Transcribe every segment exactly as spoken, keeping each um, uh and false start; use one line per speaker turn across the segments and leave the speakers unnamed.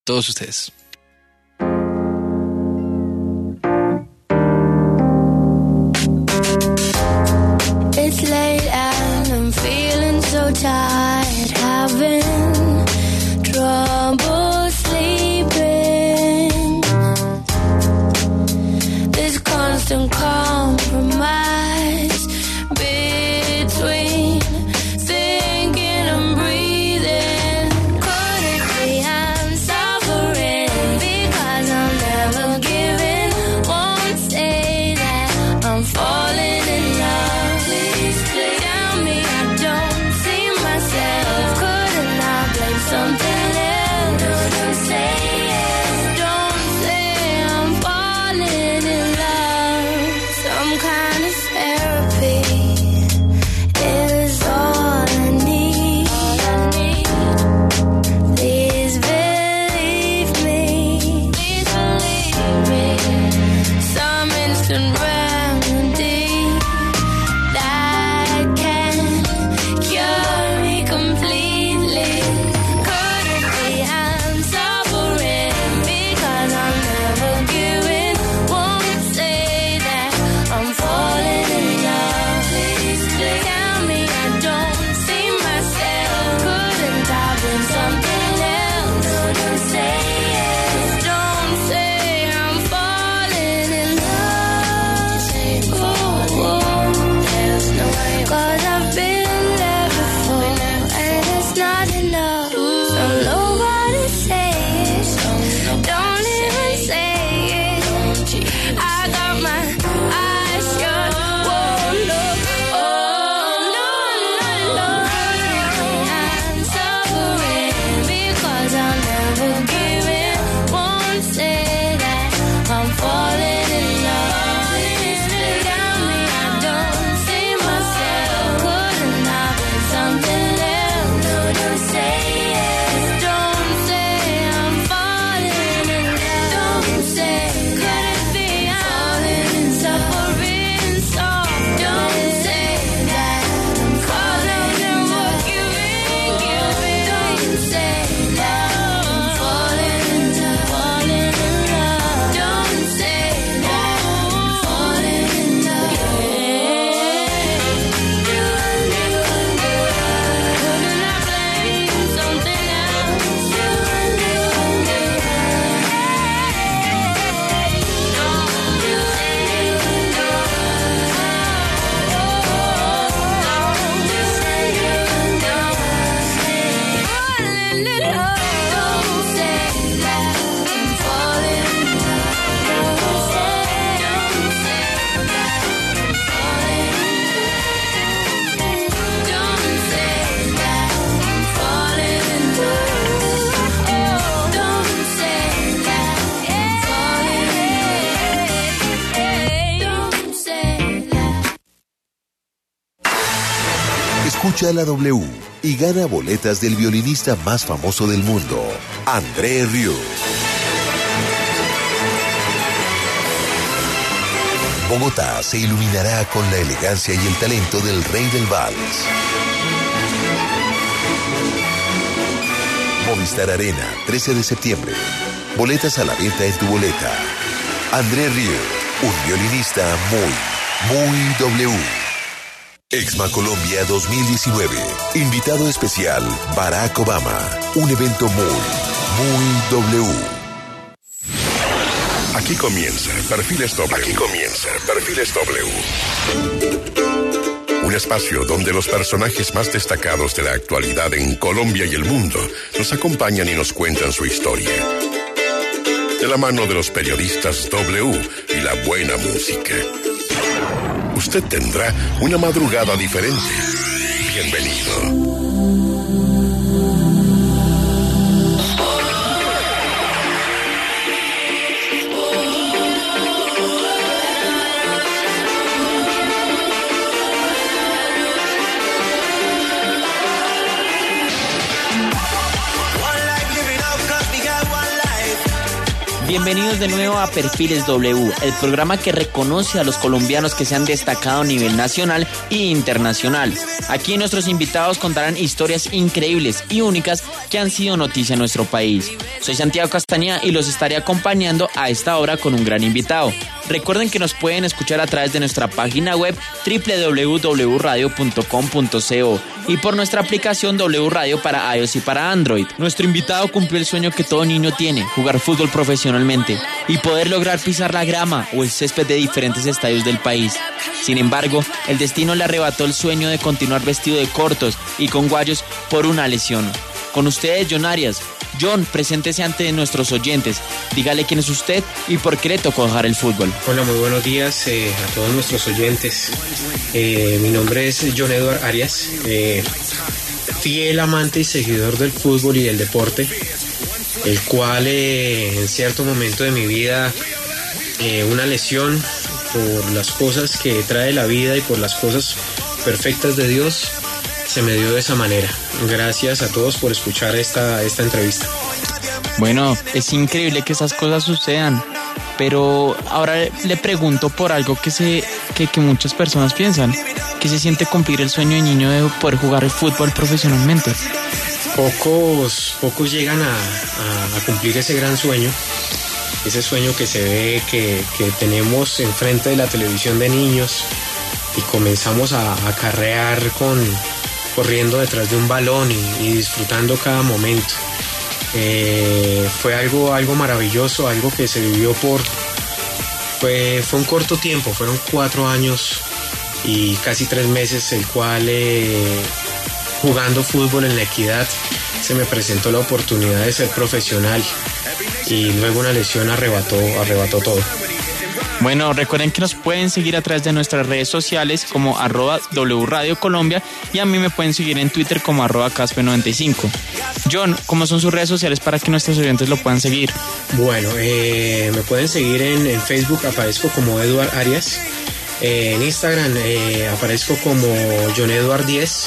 todos ustedes.
It's late and I'm feeling so tired, having trouble sleeping. This constant compromise between thinking and breathing. Could it be I'm suffering because I'm never giving? Won't say that I'm falling in love. Please, please tell me I don't see myself. Couldn't I blame something else? Don't say it. Don't say I'm falling in love. Some kind of therapy is all I need. All I need. Please believe me. Please believe me. Some instant remedy that can cure me completely. Could it be I'm suffering because I'm never giving? Won't say that I'm falling in love. Please, please tell me I don't see myself. Couldn't I been something else? No, don't say it. Don't say I'm falling in love. Oh, oh. There's no way. 'Cause I've been there before, and it's not enough. So nobody say it. Don't even say it. I got my eyes shut. Won't look. Oh, no, no, no. I'm suffering because I'm never giving. Won't say that I'm falling in love. Please tell me I don't see myself. Couldn't I be something else? No, don't say it. Don't say I'm falling in love. Don't say, could it be I'm suffering soft? Don't say that, 'cause I'm never giving, giving. Don't say that I'm falling in love, falling in love. Don't say that I'm falling in love. Couldn't I blame something else?
Escucha la W y gana boletas del violinista más famoso del mundo, André Rieu. Bogotá se iluminará con la elegancia y el talento del rey del vals. Movistar Arena, trece de septiembre. Boletas a la venta en tu boleta. André Rieu, un violinista muy, muy W. Exma Colombia dos mil diecinueve. Invitado especial, Barack Obama. Un evento muy, muy W.
Aquí comienza Perfiles W. Aquí comienza Perfiles W. Un espacio donde los personajes más destacados de la actualidad en Colombia y el mundo nos acompañan y nos cuentan su historia. De la mano de los periodistas W y la buena música. Usted tendrá una madrugada diferente. Bienvenido.
Bienvenidos de nuevo a Perfiles W, el programa que reconoce a los colombianos que se han destacado a nivel nacional e internacional. Aquí nuestros invitados contarán historias increíbles y únicas que han sido noticia en nuestro país. Soy Santiago Castañeda y los estaré acompañando a esta hora con un gran invitado. Recuerden que nos pueden escuchar a través de nuestra página web doble u doble u doble u punto radio punto com punto co y por nuestra aplicación W Radio para iOS y para Android. Nuestro invitado cumplió el sueño que todo niño tiene, jugar fútbol profesionalmente y poder lograr pisar la grama o el césped de diferentes estadios del país. Sin embargo, el destino le arrebató el sueño de continuar vestido de cortos y con guayos por una lesión. Con ustedes, John Arias. John, preséntese ante nuestros oyentes. Dígale quién es usted y por qué le tocó dejar el fútbol.
Hola, muy buenos días eh, a todos nuestros oyentes. Eh, mi nombre es John Edward Arias, eh, fiel amante y seguidor del fútbol y del deporte, el cual eh, en cierto momento de mi vida, eh, una lesión por las cosas que trae la vida y por las cosas perfectas de Dios, se me dio de esa manera. Gracias a todos por escuchar esta, esta entrevista.
Bueno, es increíble que esas cosas sucedan, pero ahora le pregunto por algo que, se, que, que muchas personas piensan, que se siente cumplir el sueño de niño de poder jugar el fútbol profesionalmente.
Pocos, pocos llegan a, a, a cumplir ese gran sueño, ese sueño que se ve, que, que tenemos enfrente de la televisión de niños y comenzamos a, a acarrear con... corriendo detrás de un balón y, y disfrutando cada momento. Eh, fue algo, algo maravilloso, algo que se vivió por... Fue, fue un corto tiempo, fueron cuatro años y casi tres meses, el cual eh, jugando fútbol en La Equidad se me presentó la oportunidad de ser profesional y luego una lesión arrebató, arrebató todo.
Bueno, recuerden que nos pueden seguir a través de nuestras redes sociales como arroba W Radio Colombia y a mí me pueden seguir en Twitter como arroba Caspe noventa y cinco. John, ¿cómo son sus redes sociales para que nuestros oyentes lo puedan seguir?
Bueno, eh, me pueden seguir en, en Facebook, aparezco como Edward Arias. Eh, en Instagram eh, aparezco como John Edward diez.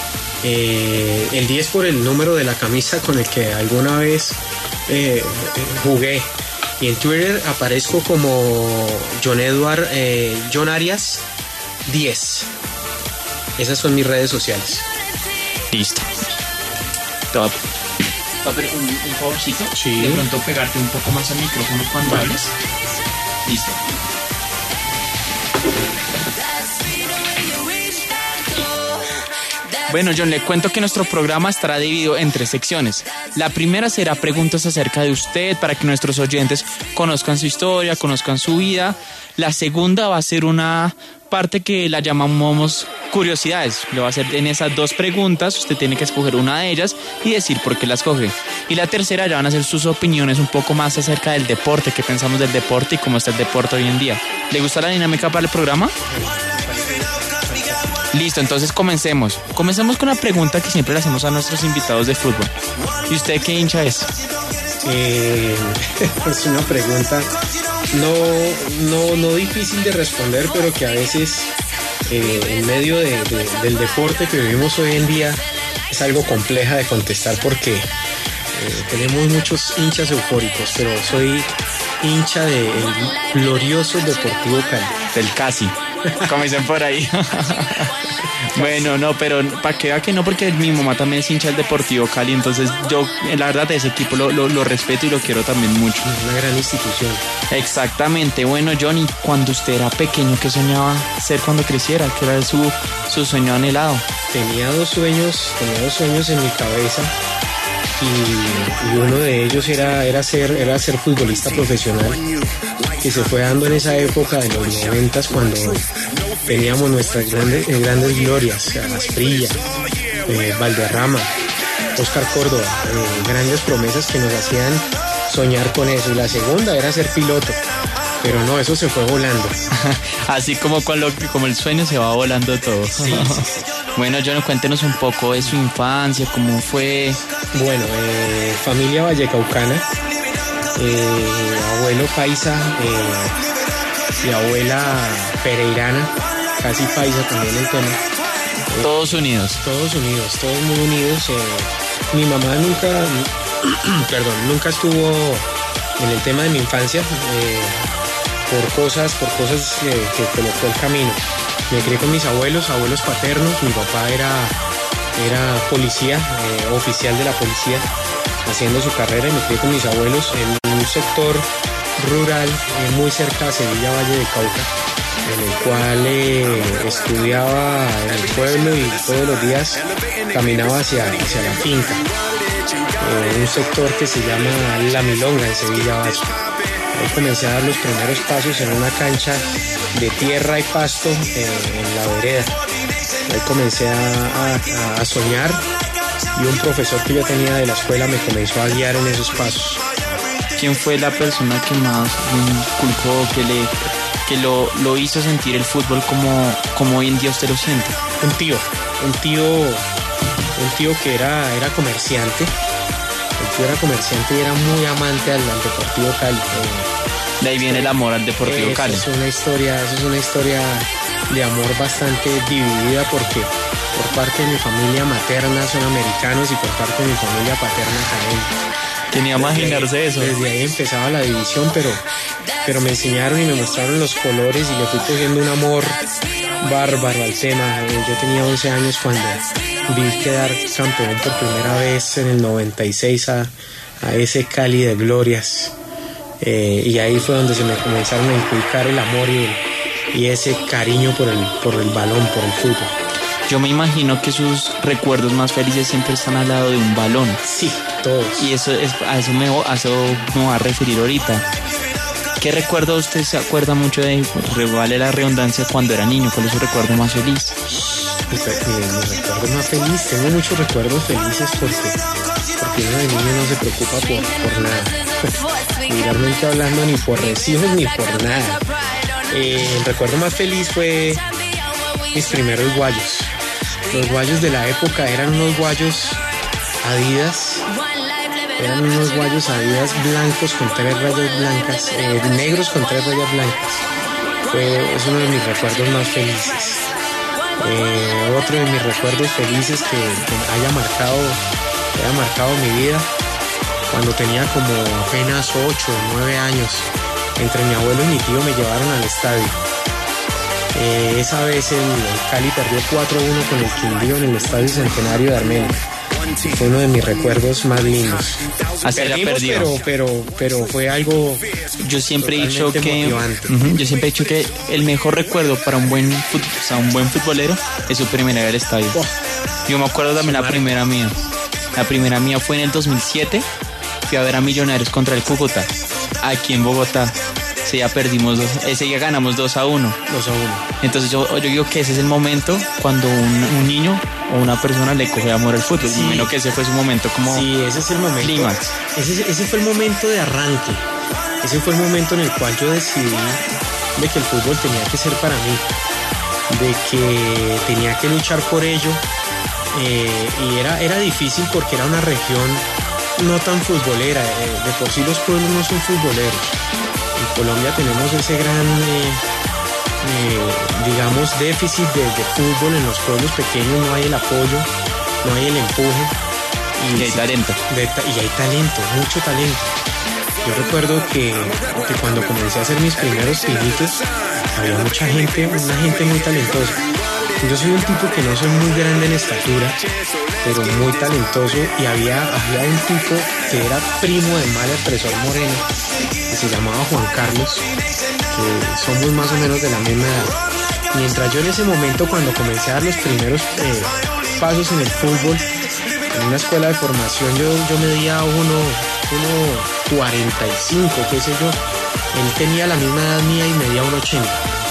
Eh, el diez por el número de la camisa con el que alguna vez eh, jugué. Y en Twitter aparezco como John Edward, eh, John Arias diez. Esas son mis redes sociales.
Listo. Te voy a pedir un, un favorcito.
Sí.
De pronto pegarte un poco más al micrófono cuando hables. Listo. Bueno, John, le cuento que nuestro programa estará dividido en tres secciones. La primera será preguntas acerca de usted para que nuestros oyentes conozcan su historia, conozcan su vida. La segunda va a ser una parte que la llamamos curiosidades. Le va a hacer en esas dos preguntas, usted tiene que escoger una de ellas y decir por qué la escoge. Y la tercera ya van a ser sus opiniones un poco más acerca del deporte, qué pensamos del deporte y cómo está el deporte hoy en día. ¿Le gusta la dinámica para el programa? Listo, entonces comencemos. Comencemos con una pregunta que siempre le hacemos a nuestros invitados de fútbol. ¿Y usted qué hincha es?
Eh, es una pregunta no, no, no difícil de responder, pero que a veces eh, en medio de, de, del deporte que vivimos hoy en día es algo compleja de contestar porque eh, tenemos muchos hinchas eufóricos, pero soy hincha del glorioso Deportivo Cali.
Del casi, como dicen por ahí. Bueno, no, pero para que vea que no, porque mi mamá también es hincha del Deportivo Cali, entonces yo, la verdad, de ese equipo lo, lo, lo respeto y lo quiero también mucho.
Es una gran institución.
Exactamente. Bueno, Johnny, cuando usted era pequeño, ¿qué soñaba ser cuando creciera? ¿Qué era su, su sueño anhelado?
Tenía dos sueños, tenía dos sueños en mi cabeza y, y uno de ellos era, era, ser, era ser futbolista profesional, que se fue dando en esa época de los noventas cuando teníamos nuestras grandes, eh, grandes glorias, Asprilla, eh, Valderrama, Oscar Córdoba, eh, grandes promesas que nos hacían soñar con eso. Y la segunda era ser piloto, pero no, eso se fue volando.
Así como, con lo, como el sueño se va volando todo.
Sí, sí, sí.
Bueno, John, cuéntenos un poco de su infancia, cómo fue.
Bueno, eh, familia vallecaucana, eh, abuelo paisa eh, y abuela pereirana, casi paisa también el tema. Eh,
todos unidos.
Todos unidos, todos muy unidos. Eh, mi mamá nunca, perdón, nunca estuvo en el tema de mi infancia, eh, por cosas, por cosas que, que colocó el camino. Me crié con mis abuelos, abuelos paternos. Mi papá era, era policía, eh, oficial de la policía, haciendo su carrera, y me crié con mis abuelos en un sector rural eh, muy cerca de Sevilla, Valle de Cauca, en el cual eh, estudiaba en el pueblo y todos los días caminaba hacia, hacia la finca. Eh, un sector que se llama La Milonga, en Sevilla Valle. Ahí comencé a dar los primeros pasos en una cancha de tierra y pasto eh, en la vereda. Ahí comencé a, a, a soñar, y un profesor que yo tenía de la escuela me comenzó a guiar en esos pasos.
¿Quién fue la persona que más le inculcó, que, le, que lo, lo hizo sentir el fútbol como, como hoy en día usted lo siente?
Un tío, un tío, un tío que era, era comerciante. El tío era comerciante y era muy amante al, al Deportivo Cali. Eh,
De ahí viene el amor al Deportivo Cali.
Es una historia, eso es una historia de amor bastante dividida, porque por parte de mi familia materna son americanos y por parte de mi familia paterna caleña.
Tenía que imaginarse eso.
Desde ahí empezaba la división, pero, pero me enseñaron y me mostraron los colores, y le fui cogiendo un amor bárbaro al tema. Eh, yo tenía once años cuando vi quedar campeón por primera vez en el noventa y seis a, a ese Cali de glorias. Eh, y ahí fue donde se me comenzaron a inculcar el amor y, el, y ese cariño por el, por el balón, por el fútbol.
Yo me imagino que sus recuerdos más felices siempre están al lado de un balón.
Sí, todos.
Y eso es, a eso me, a eso me va a referir ahorita. ¿Qué recuerdo usted se acuerda mucho de, vale la redundancia, cuando era niño? ¿Cuál es su recuerdo más feliz?
Mi, mi, mi recuerdo más feliz, tengo muchos recuerdos felices porque, porque uno de niño no se preocupa por, por nada. Vulgarmente hablando, ni por recibos ni por nada. Eh, el recuerdo más feliz fue mis primeros guayos. Los guayos de la época eran unos guayos Adidas. Eran unos guayos Adidas blancos con tres rayas blancas, eh, negros con tres rayas blancas. Fue, es uno de mis recuerdos más felices. Eh, otro de mis recuerdos felices que, que haya marcado, que haya marcado mi vida, cuando tenía como apenas ocho o nueve años, entre mi abuelo y mi tío me llevaron al estadio. Eh, esa vez el, el Cali perdió cuatro uno con el Quindío en el Estadio Centenario de Armenia. Fue uno de mis recuerdos más lindos.
Así la perdió.
Pero, pero, pero fue algo.
Yo siempre he dicho que uh-huh, yo siempre he dicho que el mejor recuerdo para un buen fut, o sea, un buen futbolero es su primera vez al estadio. Oh. Yo me acuerdo también la primera mía. La primera mía fue en el dos mil siete. Fui a ver a Millonarios contra el Cúcuta, aquí en Bogotá. Ese día perdimos dos, ese día ganamos dos a uno.
dos a uno.
Entonces yo, yo digo que ese es el momento cuando un, un niño o una persona le coge amor al fútbol. Sí. Menos que ese fue su momento como
sí, ese es el momento.
Clímax.
Ese, ese fue el momento de arranque. Ese fue el momento en el cual yo decidí de que el fútbol tenía que ser para mí, de que tenía que luchar por ello. Eh, y era, era difícil porque era una región no tan futbolera. Eh, de por sí los pueblos no son futboleros. En Colombia tenemos ese gran, eh, eh, digamos, déficit de, de fútbol. En los pueblos pequeños no hay el apoyo, no hay el empuje.
Y, y hay talento.
De, y hay talento, mucho talento. Yo recuerdo que, que cuando comencé a hacer mis primeros pinitos, había mucha gente, una gente muy talentosa. Yo soy un tipo que no soy muy grande en estatura, pero muy talentoso, y había, había un tipo que era primo de mal expresor Moreno, que se llamaba Juan Carlos, que somos más o menos de la misma edad. Mientras yo en ese momento, cuando comencé a dar los primeros eh, pasos en el fútbol, en una escuela de formación, yo, yo medía uno, uno cuarenta y cinco, qué sé yo. Él tenía la misma edad mía y medía uno ochenta.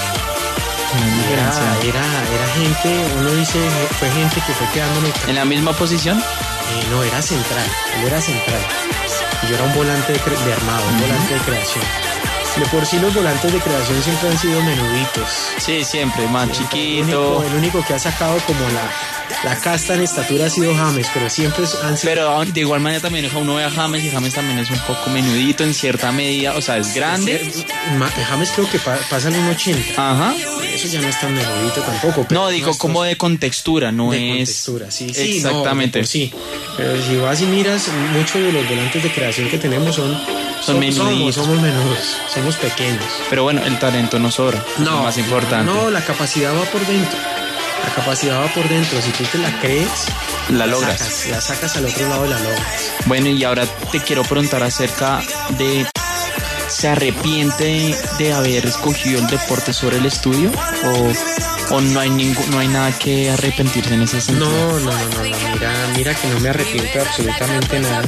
Era, era, era gente, uno dice, fue gente que fue quedándome.
¿En la misma posición?
Eh, no, era central, él era central. Y yo era un volante de, de armado, un uh-huh. volante de creación. De por sí los volantes de creación siempre han sido menuditos.
Sí, siempre, más siempre. Chiquito.
El único, el único que ha sacado como la, la casta en estatura ha sido James, pero siempre han sido...
Pero de igual manera también uno ve a James y James también es un poco menudito en cierta medida, o sea, es grande.
James creo que pa, pasa al uno ochenta.
Ajá.
Eso ya no es tan menudito tampoco. Pero
no, digo no como de contextura, no
de
es...
contextura, sí, sí.
Exactamente.
No, sí, pero si vas y miras, muchos de los volantes de creación que tenemos son...
Son
Somos- somos,
menuditos.
somos menudos, somos pequeños.
Pero bueno, el talento no sobra. es lo más importante.
No, la capacidad va por dentro. La capacidad va por dentro. Si tú te la crees,
La logras.
sacas, la sacas al otro lado y la logras.
Bueno, y ahora te quiero preguntar acerca de... ¿Se arrepiente de, de haber escogido el deporte sobre el estudio? ¿O, o no hay ningún, no hay nada que arrepentirse en ese sentido?
No, no, no, no, no, mira, mira que no me arrepiento de absolutamente nada.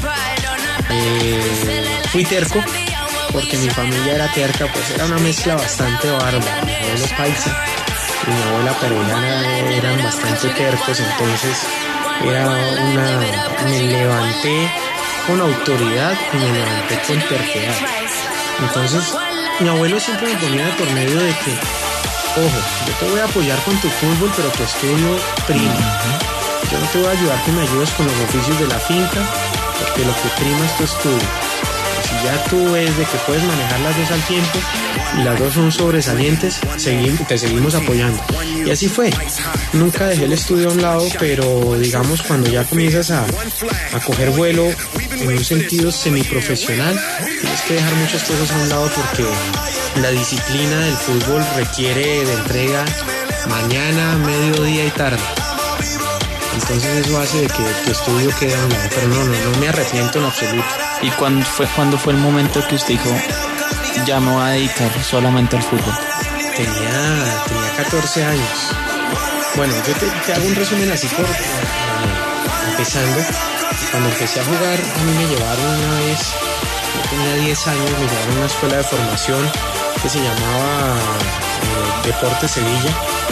Eh, fui terco, porque mi familia era terca, pues era una mezcla bastante bárbara. Mi abuelo paisa y mi abuela peruviana eran bastante tercos, entonces era una... me levanté con autoridad y me levanté con terquedad. Entonces, mi abuelo siempre me ponía de por medio de que, ojo, yo te voy a apoyar con tu fútbol, pero tu estudio prima. Yo no te voy a ayudar que me ayudes con los oficios de la finca, porque lo que prima es tu estudio. Y si ya tú ves de que puedes manejar las dos al tiempo y las dos son sobresalientes, segui- te seguimos apoyando. Y así fue. Nunca dejé el estudio a un lado, pero digamos cuando ya comienzas a, a coger vuelo en un sentido semiprofesional, tienes que dejar muchas cosas a un lado porque la disciplina del fútbol requiere de entrega mañana, mediodía y tarde. Entonces eso hace de que tu estudio quede a un lado. Pero no, no, no me arrepiento en absoluto.
¿Y cuándo fue, cuándo fue el momento que usted dijo, ya me voy a dedicar solamente al fútbol?
Tenía, tenía catorce años. Bueno, yo te, te hago un resumen así por, eh, empezando. Cuando empecé a jugar, a mí me llevaron una vez, yo tenía diez años, me llevaron a una escuela de formación que se llamaba eh, Deportes Sevilla.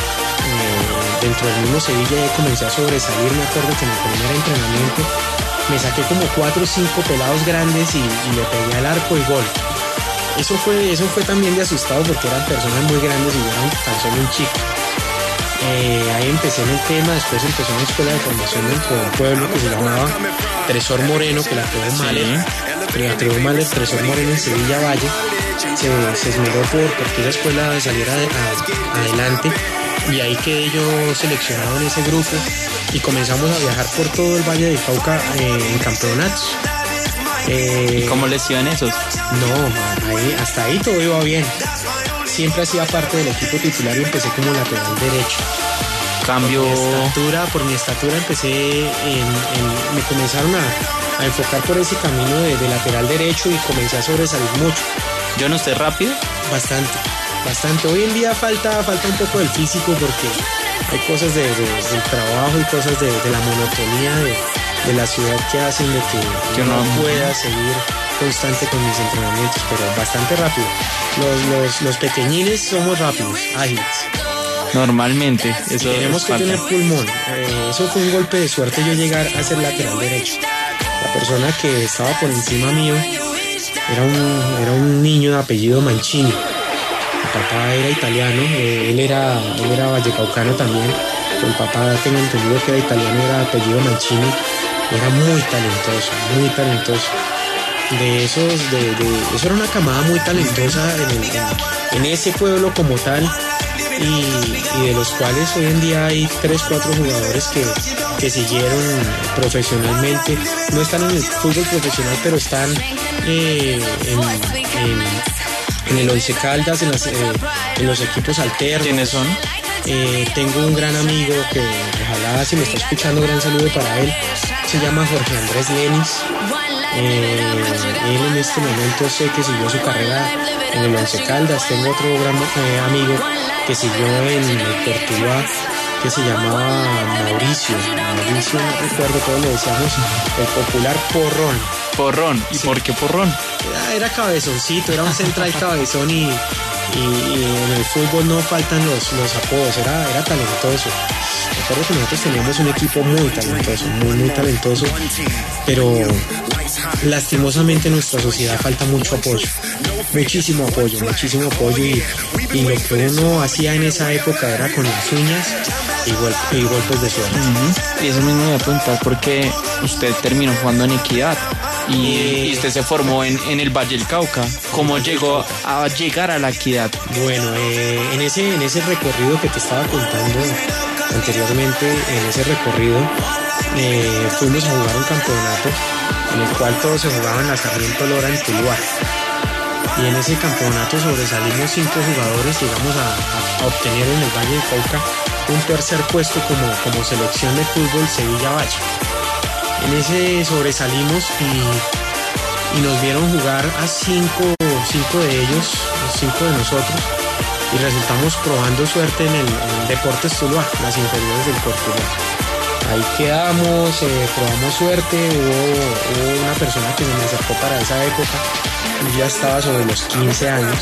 Eh, dentro del mismo Sevilla ya comencé a sobresalir. Me acuerdo que en el primer entrenamiento me saqué como cuatro o cinco pelados grandes y, y le pegué al arco y gol. Eso fue, eso fue también de asustado porque eran personas muy grandes y yo era tan solo un chico. Eh, ahí empecé en el tema, después empezó una escuela de formación dentro del pueblo que se llamaba Tresor Moreno, que la creó Mahler, que la creó Mahler, Tresor Moreno en Sevilla Valle. Se, se esmeró por, por que la escuela saliera de- a- adelante y ahí quedé yo seleccionado en ese grupo y comenzamos a viajar por todo el Valle del Cauca eh, en campeonatos. Eh,
¿Y cómo les iban esos?
no, ahí, hasta ahí todo iba bien. Siempre hacía parte del equipo titular y empecé como lateral derecho.
Cambio...
Por mi estatura, por mi estatura empecé en, en- me comenzaron a, a enfocar por ese camino de, de lateral derecho y comencé a sobresalir mucho.
Yo no estoy rápido.
Bastante, bastante. Hoy en día falta, falta un poco del físico porque hay cosas de, de- del trabajo y cosas de, de la monotonía de, de la ciudad que hacen de que,
Que
no
uno-
pueda seguir constante con mis entrenamientos, pero bastante rápido. Los, los, los pequeñines somos rápidos, ágiles.
Normalmente, eso
Tenemos
es
que
falta.
tener pulmón. Eh, eso fue un golpe de suerte yo llegar a ser lateral derecho. La persona que estaba por encima mío era un, era un niño de apellido Mancini. Mi papá era italiano, eh, él era, él era vallecaucano también. El papá, tengo entendido que era italiano, era de apellido Mancini. Era muy talentoso, muy talentoso. De esos, de, de, eso era una camada muy talentosa en, el- en, en ese pueblo como tal. Y, y de los cuales hoy en día hay tres, cuatro jugadores que, que siguieron profesionalmente. No están en el fútbol profesional, pero están eh, en, en- en el Once Caldas, en, las, eh, en los equipos alternos.
¿Quiénes son?
Eh, tengo un gran amigo que ojalá si me está escuchando, gran saludo para él. Se llama Jorge Andrés Lenis. Eh, él en este momento sé que siguió su carrera en el Once Caldas. Tengo otro gran eh, amigo que siguió en el Cortuluá, que se llamaba Mauricio. Mauricio, no recuerdo cómo le decíamos, el popular Porrón.
Porrón. ¿Y
Sí.
por qué porrón?
Era, era cabezoncito, era un central cabezón y, y- y en el fútbol no faltan los, los apodos, era, era talentoso. Recuerdo que nosotros teníamos un equipo muy talentoso, muy, muy talentoso, pero lastimosamente en nuestra sociedad falta mucho apoyo, muchísimo apoyo, muchísimo apoyo y, y lo que uno hacía en esa época era con las uñas y, gol- y golpes de suerte.
Ujú. Y eso mismo me voy a preguntar porque usted terminó jugando en Equidad y,
Eh.
y usted se formó en, en el Valle del Cauca. ¿Cómo llegó a llegar a la Equidad?
Bueno, eh, en, ese, en ese recorrido que te estaba contando anteriormente, en ese recorrido eh, fuimos a jugar un campeonato en el cual todos se jugaban en la Sarmiento Lora en Tuluá. Y en ese campeonato sobresalimos cinco jugadores, llegamos a, a, a obtener en el Valle de Cauca un tercer puesto como, como selección de fútbol Sevilla Valle. En ese sobresalimos y, y nos vieron jugar a cinco, cinco de ellos, cinco de nosotros, y resultamos probando suerte en el, en el Deportes Tuluá, las inferiores del Cortuluá. Ahí quedamos, eh, probamos suerte, hubo, hubo una persona que se me acercó para esa época, y ya estaba sobre los quince años.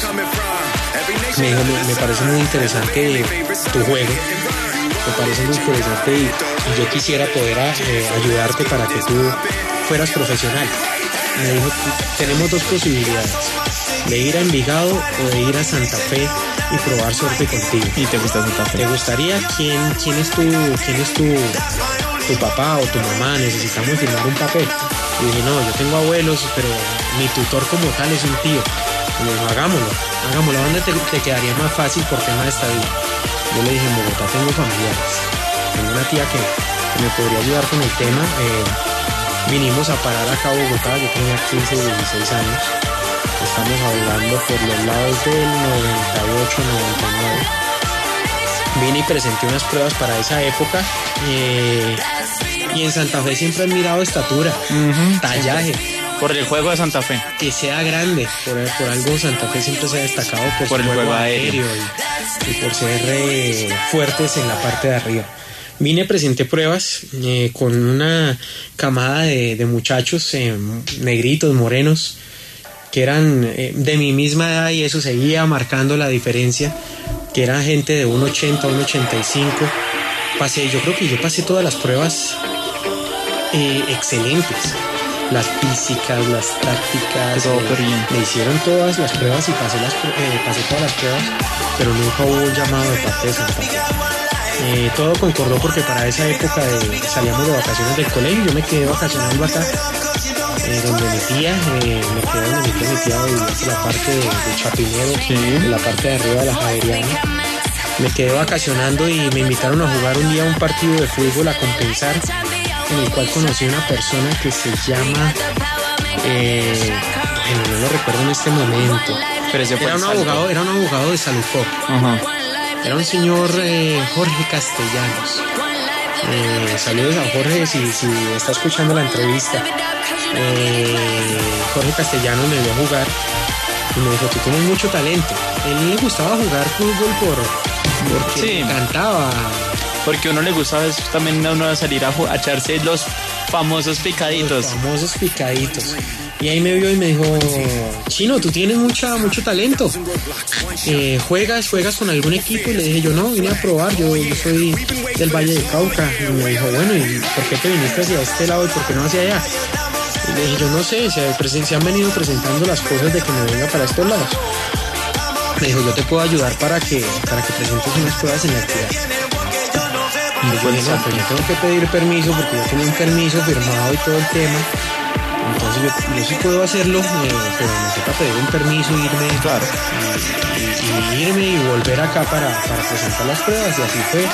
Me dijo, me, me parece muy interesante tu juego, me parece muy interesante y, y yo quisiera poder eh, ayudarte para que tú fueras profesional. Me dijo, tenemos dos posibilidades, de ir a Envigado o de ir a Santa Fe y probar suerte contigo.
¿Y te gusta Santa Fe?
¿Te gustaría? ¿Quién, quién es tu, quién es tu, tu papá o tu mamá? Necesitamos firmar un papel. Y dije, no, yo tengo abuelos, pero mi tutor como tal es un tío. Y me dijo, hagámoslo, hagámoslo. ¿Dónde te, te quedaría más fácil por tema de estadía? Yo le dije, en Bogotá tengo familiares. Tengo una tía que, que me podría ayudar con el tema. Eh, vinimos a parar acá a Bogotá, yo tenía quince, dieciséis años. Estamos hablando por los lados del noventa y ocho, noventa y nueve. Vine y presenté unas pruebas para esa época. Eh, y en Santa Fe siempre han mirado estatura, uh-huh, tallaje.
Por el juego de Santa Fe.
Que sea grande. Por, por algo Santa Fe siempre se ha destacado por,
por
su
el
juego,
juego aéreo,
aéreo y, y por ser eh, fuertes en la parte de arriba. Vine, presenté pruebas eh, con una camada de, de muchachos eh, negritos, morenos, que eran eh, de mi misma edad, y eso seguía marcando la diferencia, que era gente de uno ochenta, uno ochenta y cinco. Pasé, yo creo que yo pasé todas las pruebas eh, excelentes, las físicas, las tácticas, eh, me hicieron todas las pruebas y pasé, las, eh, pasé todas las pruebas, pero nunca hubo un llamado de parte de Santa Fe. Eh, todo concordó porque para esa época de, salíamos de vacaciones del colegio, yo me quedé vacacionando acá, eh, donde mi tía, eh, me quedé donde mi tía, mi tía vivía por la parte de, de Chapinero, sí, en la parte de arriba de la Javeriana. Me quedé vacacionando y me invitaron a jugar un día un partido de fútbol a compensar, en el cual conocí a una persona que se llama, eh, bueno, no lo recuerdo en este momento, pero era un abogado, era un abogado de Salucó. Uh-huh. Era un señor eh, Jorge Castellanos. Eh, saludos a Jorge si, si está escuchando la entrevista. Eh, Jorge Castellanos me vio a jugar y me dijo, tú tienes mucho talento. A él le gustaba jugar fútbol por, porque sí, le encantaba.
Porque a uno le gustaba eso, también a uno salir a, a echarse los famosos picaditos.
Los famosos picaditos. Y ahí me vio y me dijo, Chino, tú tienes mucha, mucho talento. Eh, ¿Juegas, juegas con algún equipo? Y le dije yo, no, vine a probar, yo, yo soy del Valle de Cauca. Y me dijo, bueno, ¿y por qué te viniste hacia este lado y por qué no hacia allá? Y le dije yo, no sé, se, se han venido presentando las cosas de que me venga para estos lados. Me dijo, yo te puedo ayudar para que, para que presentes unas pruebas en la actividad. Y yo dije, no, pues yo tengo que pedir permiso porque yo tenía un permiso firmado y todo el tema. Entonces yo, yo sí puedo hacerlo, eh, pero me toca pedir un permiso, irme, claro, y, y, y irme y volver acá para, para presentar las pruebas, y así fue.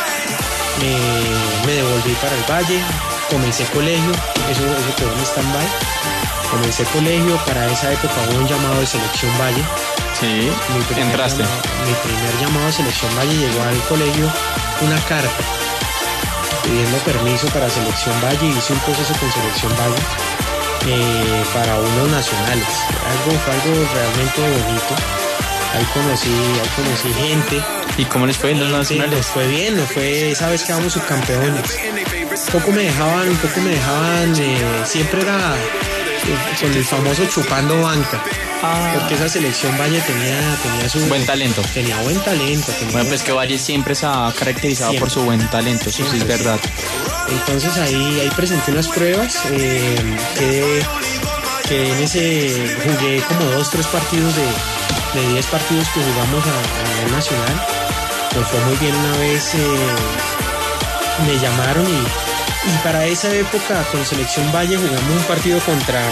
Eh, me devolví para el Valle, comencé colegio, eso, eso quedó en stand-by. Comencé colegio, para esa época hubo un llamado de Selección Valle.
Sí,
mi primer
entraste.
Llamado, mi primer llamado de Selección Valle llegó al colegio, una carta pidiendo permiso para Selección Valle, y hice un proceso con Selección Valle. Eh, para unos nacionales, algo, fue algo realmente bonito. Ahí conocí, ahí conocí gente.
¿Y cómo les fue en los nacionales?
Nos fue bien, nos fue, esa vez quedamos subcampeones. Un poco me dejaban, un poco me dejaban, eh, siempre era eh, con el famoso chupando banca. Ah. Porque esa Selección Valle tenía, tenía su
buen talento.
Tenía buen talento. Tenía
bueno, pues que Valle siempre se ha caracterizado siempre por su buen talento, eso siempre, sí es verdad.
Entonces ahí, ahí presenté unas pruebas, eh, que, que en ese jugué como dos, tres partidos de, de diez partidos que jugamos a, a nivel nacional. Nos fue muy bien una vez, eh, me llamaron y, y para esa época con Selección Valle jugamos un partido contra...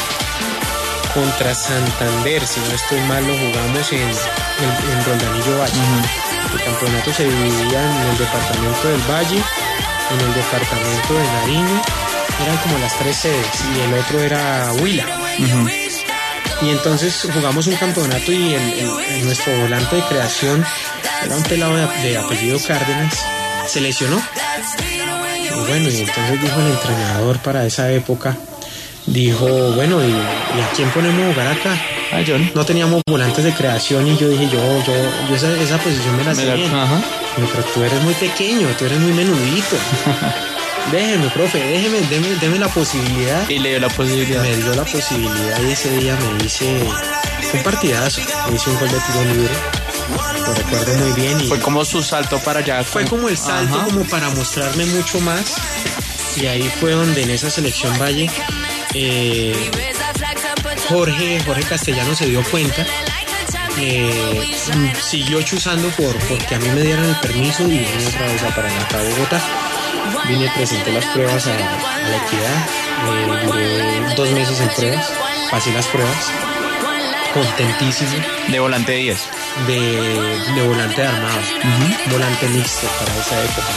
contra Santander, si no estoy mal, lo jugamos en, en, en Roldanillo Valle. Uh-huh. El campeonato se dividía en el departamento del Valle, en el departamento de Nariño eran como las tres sedes y el otro era Huila.
Ujú.
Y entonces jugamos un campeonato y el, el- el- nuestro volante de creación era un pelado de, de apellido Cárdenas, se lesionó. Y bueno, y entonces dijo el entrenador para esa época, dijo, bueno, ¿y, y a quién ponemos a jugar acá?
Ah, John.
No teníamos volantes de creación y yo dije, yo, yo, yo esa, esa posición me la sé
Me la-
bien.
Ajá.
Digo, pero tú eres muy pequeño, tú eres muy menudito. Déjeme, profe, déjeme, deme, deme la posibilidad.
Y le dio la posibilidad.
Me dio la posibilidad y ese día me hice un partidazo. Me hice un gol de tiro libre. Lo recuerdo muy bien. Y
Fue como su salto para allá.
fue como el salto,
Ajá.
como para mostrarme mucho más. Y ahí fue donde en esa selección Valle eh, Jorge, Jorge Castellano se dio cuenta. Eh, siguió chuzando por, porque a mí me dieron el permiso y vine otra vez a Paranacá, Bogotá. Vine, presenté las pruebas a, a la Equidad, eh, duré dos meses en pruebas, pasé las pruebas, contentísimo,
De volante diez.
de, de volante de armado, volante mixto para esa época.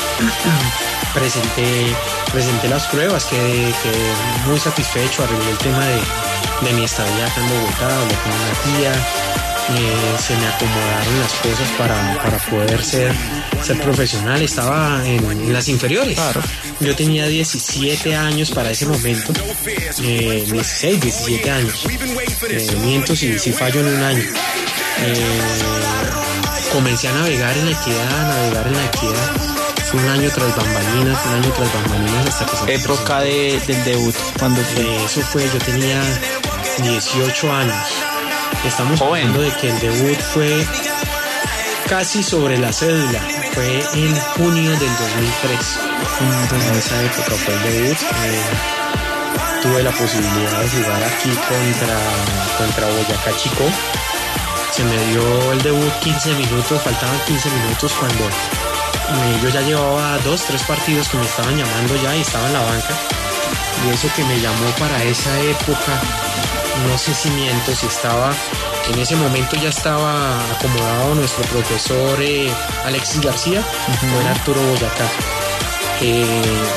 presenté, presenté las pruebas, quedé, quedé muy satisfecho, arreglé el tema de, de mi estadía acá en Bogotá, hablé con una tía, eh, se me acomodaron las cosas para, para poder ser, ser profesional. Estaba en, en las inferiores.
Claro.
Yo tenía diecisiete años para ese momento, eh, dieciséis, diecisiete años. Eh, miento si, si fallo en un año. Eh, comencé a navegar en la Equidad, a navegar en la Equidad. Fue un año tras bambalinas, un año tras bambalinas hasta que se me
Época de, del debut. Cuando fue.
eh, eso fue, yo tenía dieciocho años. Estamos
Joven.
hablando de que el debut fue casi sobre la cédula. Fue en junio del dos mil tres. En esa época fue el debut. Eh, tuve la posibilidad de jugar aquí contra, contra Boyacá Chico. Se me dio el debut quince minutos, faltaban quince minutos cuando eh, yo ya llevaba dos, tres partidos que me estaban llamando ya y estaba en la banca. Y eso que me llamó para esa época, no sé si miento, si estaba, en ese momento ya estaba acomodado nuestro profesor eh, Alexis García, o era Arturo Boyacá. Eh,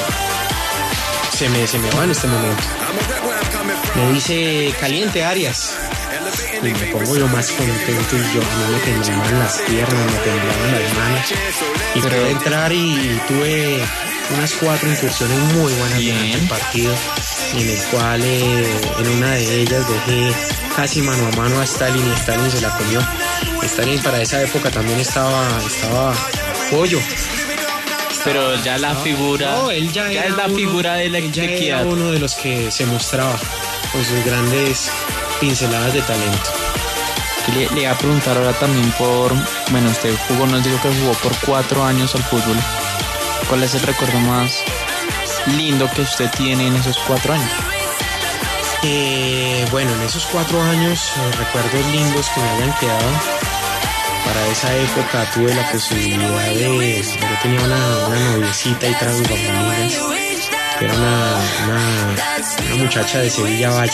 se me, se me va en este momento. Me dice caliente Arias. Y me pongo yo más contento y yo a mí me temblaban las piernas, me temblaban las manos. Y pude entrar y tuve unas cuatro incursiones muy buenas
Bien.
durante el partido, en el cual eh, en una de ellas dejé casi mano a mano a Stalin y Stalin se la comió. Stalin para esa época también estaba, estaba pollo.
Pero ya la figura.
No, él ya,
ya
era
es la
uno-
figura de la
él ya era
Equidad.
uno de los que se mostraba con sus grandes pinceladas de talento.
Le, le iba a preguntar ahora también por. Bueno, usted jugó, nos dijo que jugó por cuatro años al fútbol. ¿Cuál es el recuerdo más lindo que usted tiene en esos cuatro años?
Eh, bueno, en esos cuatro años, eh, recuerdos lindos que me hayan quedado. Para esa época tuve la posibilidad de... Yo tenía una, una noviecita y tras bambalinas, que era una, una, una muchacha de Sevilla Valle.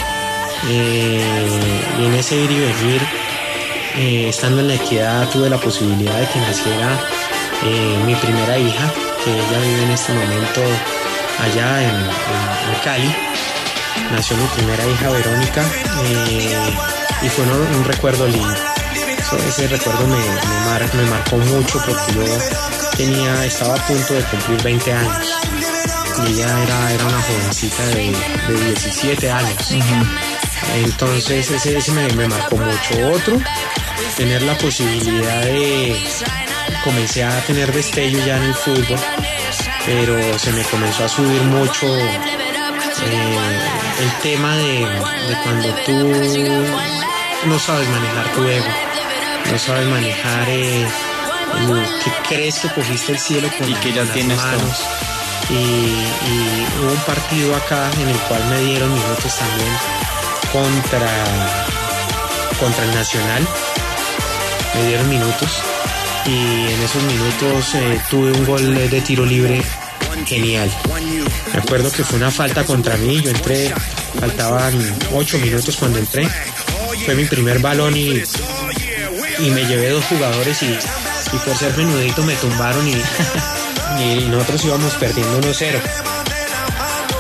Eh, y en ese ir y venir, eh, estando en la Equidad, tuve la posibilidad de que naciera eh, mi primera hija, que ella vive en este momento allá en, en, en Cali. Nació mi primera hija, Verónica, eh, y fue un, un recuerdo lindo. Eso, ese recuerdo me, me, mar, me marcó mucho porque yo tenía, estaba a punto de cumplir veinte años y ella era, era una jovencita de, de diecisiete años. Entonces ese, ese me, me marcó mucho. Otro, tener la posibilidad de... Comencé a tener destello ya en el fútbol, pero se me comenzó a subir mucho eh, el tema de, de cuando tú no sabes manejar tu ego, no sabes manejar eh, el, que crees que cogiste el cielo con,
Y que ya
con las
tienes
manos. Y, y hubo un partido acá en el cual me dieron minutos también contra, contra el Nacional, me dieron minutos y en esos minutos eh, tuve un gol de tiro libre genial. Me acuerdo que fue una falta contra mí, yo entré, faltaban ocho minutos cuando entré, fue mi primer balón y, y me llevé dos jugadores y, y por ser menudito me tumbaron y, y nosotros íbamos perdiendo uno cero.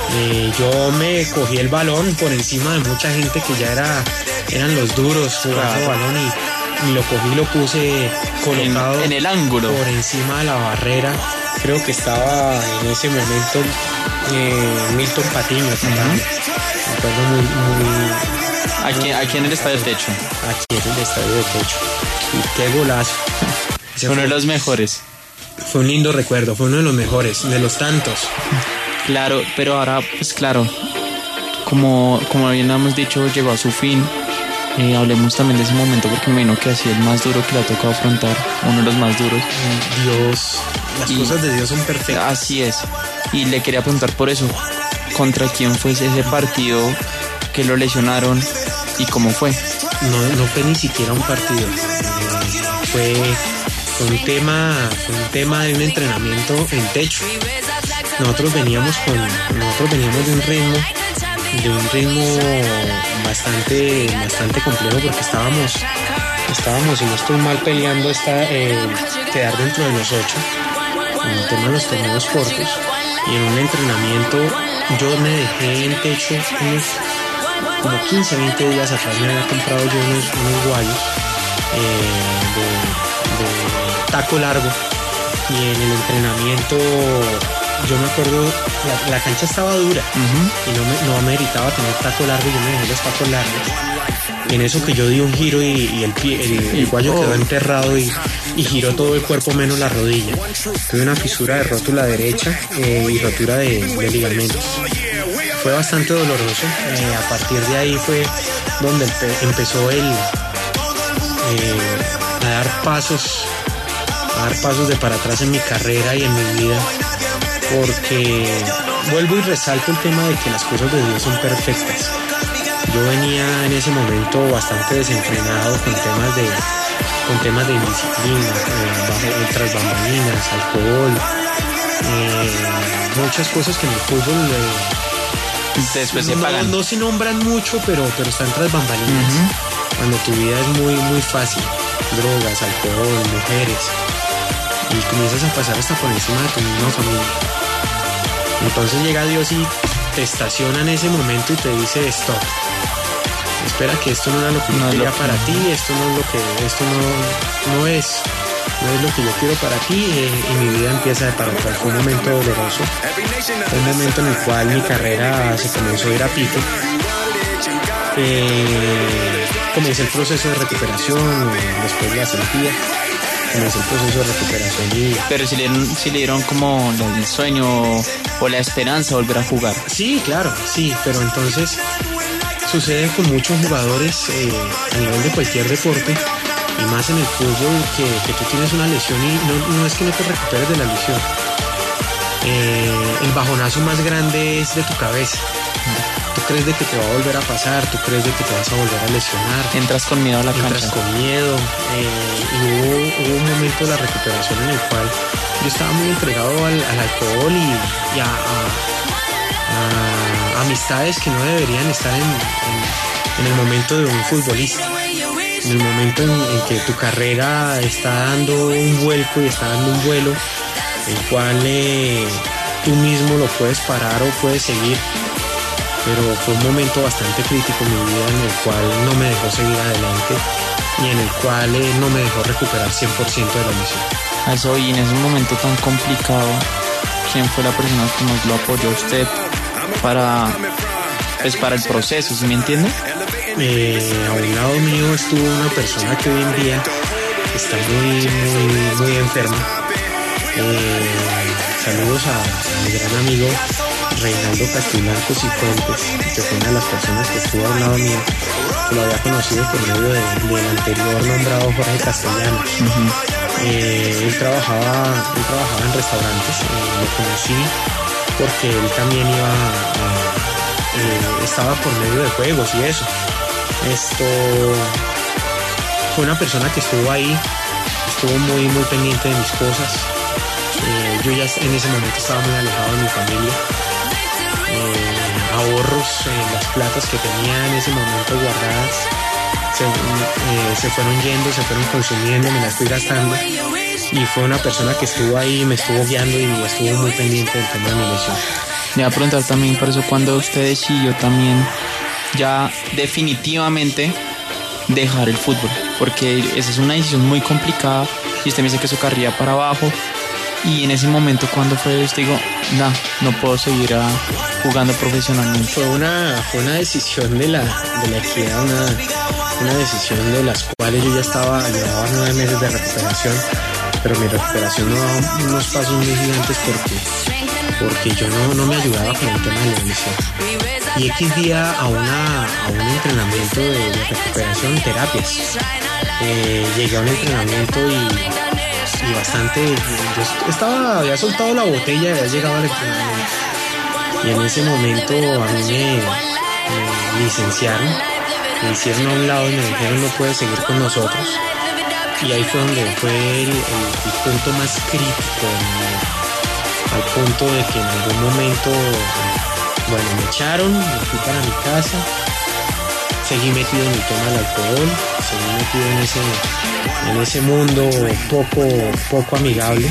Eh, yo me cogí el balón por encima de mucha gente que ya era, eran los duros jugando
Claro.
balón y, y lo cogí y lo puse colocado
En, en el ángulo.
por encima de la barrera. Creo que estaba en ese momento eh, Milton Patiño, tapando. Me acuerdo muy, muy
Aquí, aquí en el Estadio Techo.
aquí en el estadio de Techo. Y qué golazo. Ese
Uno de
fue,
los mejores.
fue un lindo recuerdo, fue uno de los mejores, de los tantos.
Claro, pero ahora, pues claro, como, como bien hemos dicho, llegó a su fin. Eh, hablemos también de ese momento porque me imagino que ha sido el más duro que le ha tocado afrontar, uno de los más duros.
Dios, las
Y-
cosas de Dios son perfectas.
Así es. Y le quería preguntar por eso, ¿contra quién fue ese partido que lo lesionaron y cómo fue?
No, no fue ni siquiera un partido. Eh, fue, fue un tema, fue un tema de un entrenamiento en techo. Nosotros veníamos con, nosotros veníamos de un ritmo, de un ritmo bastante, bastante complejo porque estábamos, estábamos, si no estoy mal, peleando esta, eh, quedar dentro de los ocho. En el tema de los torneos cortos y en un entrenamiento yo me dejé en techo unos como quince, veinte días atrás. Me había comprado yo unos, unos guayos eh, de, de taco largo y en el entrenamiento yo me acuerdo la, la cancha estaba dura
Ujú.
y no me, no ameritaba tener taco largo. Yo me dejé los tacos largos y en eso que yo di un giro y, y el, pie, el, el guayo quedó enterrado y, y giró todo el cuerpo menos la rodilla. Tuve una fisura de rótula derecha eh, y rotura de, de ligamentos. Fue bastante doloroso. Eh, a partir de ahí fue donde empe- empezó el eh, a dar pasos, a dar pasos de para atrás en mi carrera y en mi vida, porque vuelvo y resalto el tema de que las cosas de Dios son perfectas. Yo venía en ese momento bastante desenfrenado con temas de con temas de indisciplina, eh, bajo, tras bambalinas, alcohol, eh, muchas cosas que en el fútbol eh,
Después se
no,
pagan.
no se nombran mucho, pero, pero están tras bambalinas.
Ujú.
Cuando tu vida es muy, muy fácil, drogas, alcohol, mujeres, y comienzas a pasar hasta por encima de tu misma familia. Entonces llega Dios y te estaciona en ese momento y te dice stop. Espera que esto no era lo que yo
No es
quería
lo que-
para ti, esto no es lo que, esto no, no es, no es lo que yo quiero para ti, eh, y mi vida empieza de para atrás. Fue un momento doloroso, fue un momento en el cual mi carrera se comenzó a ir a pique. Eh, comencé el proceso de recuperación, eh, después de la cirugía, comencé el proceso de recuperación y
Pero si le, dieron- si le dieron como el sueño o la esperanza de volver a jugar.
sí, claro, sí, pero entonces sucede con muchos jugadores eh, a nivel de cualquier deporte y más en el fútbol que, que tú tienes una lesión y no, no es que no te recuperes de la lesión. Eh, el bajonazo más grande es de tu cabeza. Tú crees de que te va a volver a pasar, tú crees de que te vas a volver a lesionar.
Entras con miedo a la
Entras
cancha.
con miedo eh, y hubo, hubo un momento de la recuperación en el cual yo estaba muy entregado al, al alcohol y, y a, a- a amistades que no deberían estar en, en- en el momento de un futbolista, en el momento en, en que tu carrera está dando un vuelco y está dando un vuelo, el cual eh, tú mismo lo puedes parar o puedes seguir. Pero fue un momento bastante crítico en mi vida en el cual no me dejó seguir adelante y en el cual eh, no me dejó recuperar cien por ciento de la lesión.
A eso, y en ese momento tan complicado, ¿quién fue la persona que más lo apoyó a usted para, pues, para el proceso, ¿sí me entiende?
Eh, a un lado mío estuvo una persona que hoy en día está muy, muy, muy enferma. Eh, saludos a, a mi gran amigo Reinaldo Castiblanco Cifuentes, que fue una de las personas que estuvo al lado mío, que lo había conocido por medio de- del anterior nombrado Jorge Castellanos. Eh, él, trabajaba, él trabajaba en restaurantes, eh, lo conocí porque él también iba a- eh, estaba por medio de juegos y eso. Esto fue una persona que estuvo ahí, estuvo muy muy pendiente de mis cosas. Eh, yo ya en ese momento estaba muy alejado de mi familia. Eh, ahorros, eh, las platas que tenía en ese momento guardadas se, eh, se fueron yendo, se fueron consumiendo, me las estoy gastando. Y fue una persona que estuvo ahí, me estuvo guiando y estuvo muy pendiente del tema de mi lesión.
Le iba a preguntar también por eso cuando usted decidió también ya definitivamente dejar el fútbol, porque esa es una decisión muy complicada y usted me dice que su carrera para abajo, y en ese momento cuando fue usted digo, no, no puedo seguir a, jugando profesionalmente.
Fue una, fue una decisión de la, de la equidad, una, una decisión de las cuales yo ya estaba, llevaba nueve meses de recuperación, pero mi recuperación no daba unos pasos muy gigantes porque, porque yo no, no me ayudaba con el tema de la lesión. Y X día a, una, a un entrenamiento de, de recuperación, terapias. Eh, llegué a un entrenamiento y, y bastante, yo estaba, había soltado la botella y había llegado al entrenamiento. Y en ese momento a mí me, me licenciaron, me hicieron a un lado y me dijeron no puedes seguir con nosotros. Y ahí fue donde fue el, el, el punto más crítico, al punto de que en algún momento, bueno, me echaron, me fui para mi casa, seguí metido en el tema del alcohol, seguí metido en ese, en ese mundo poco, poco amigable.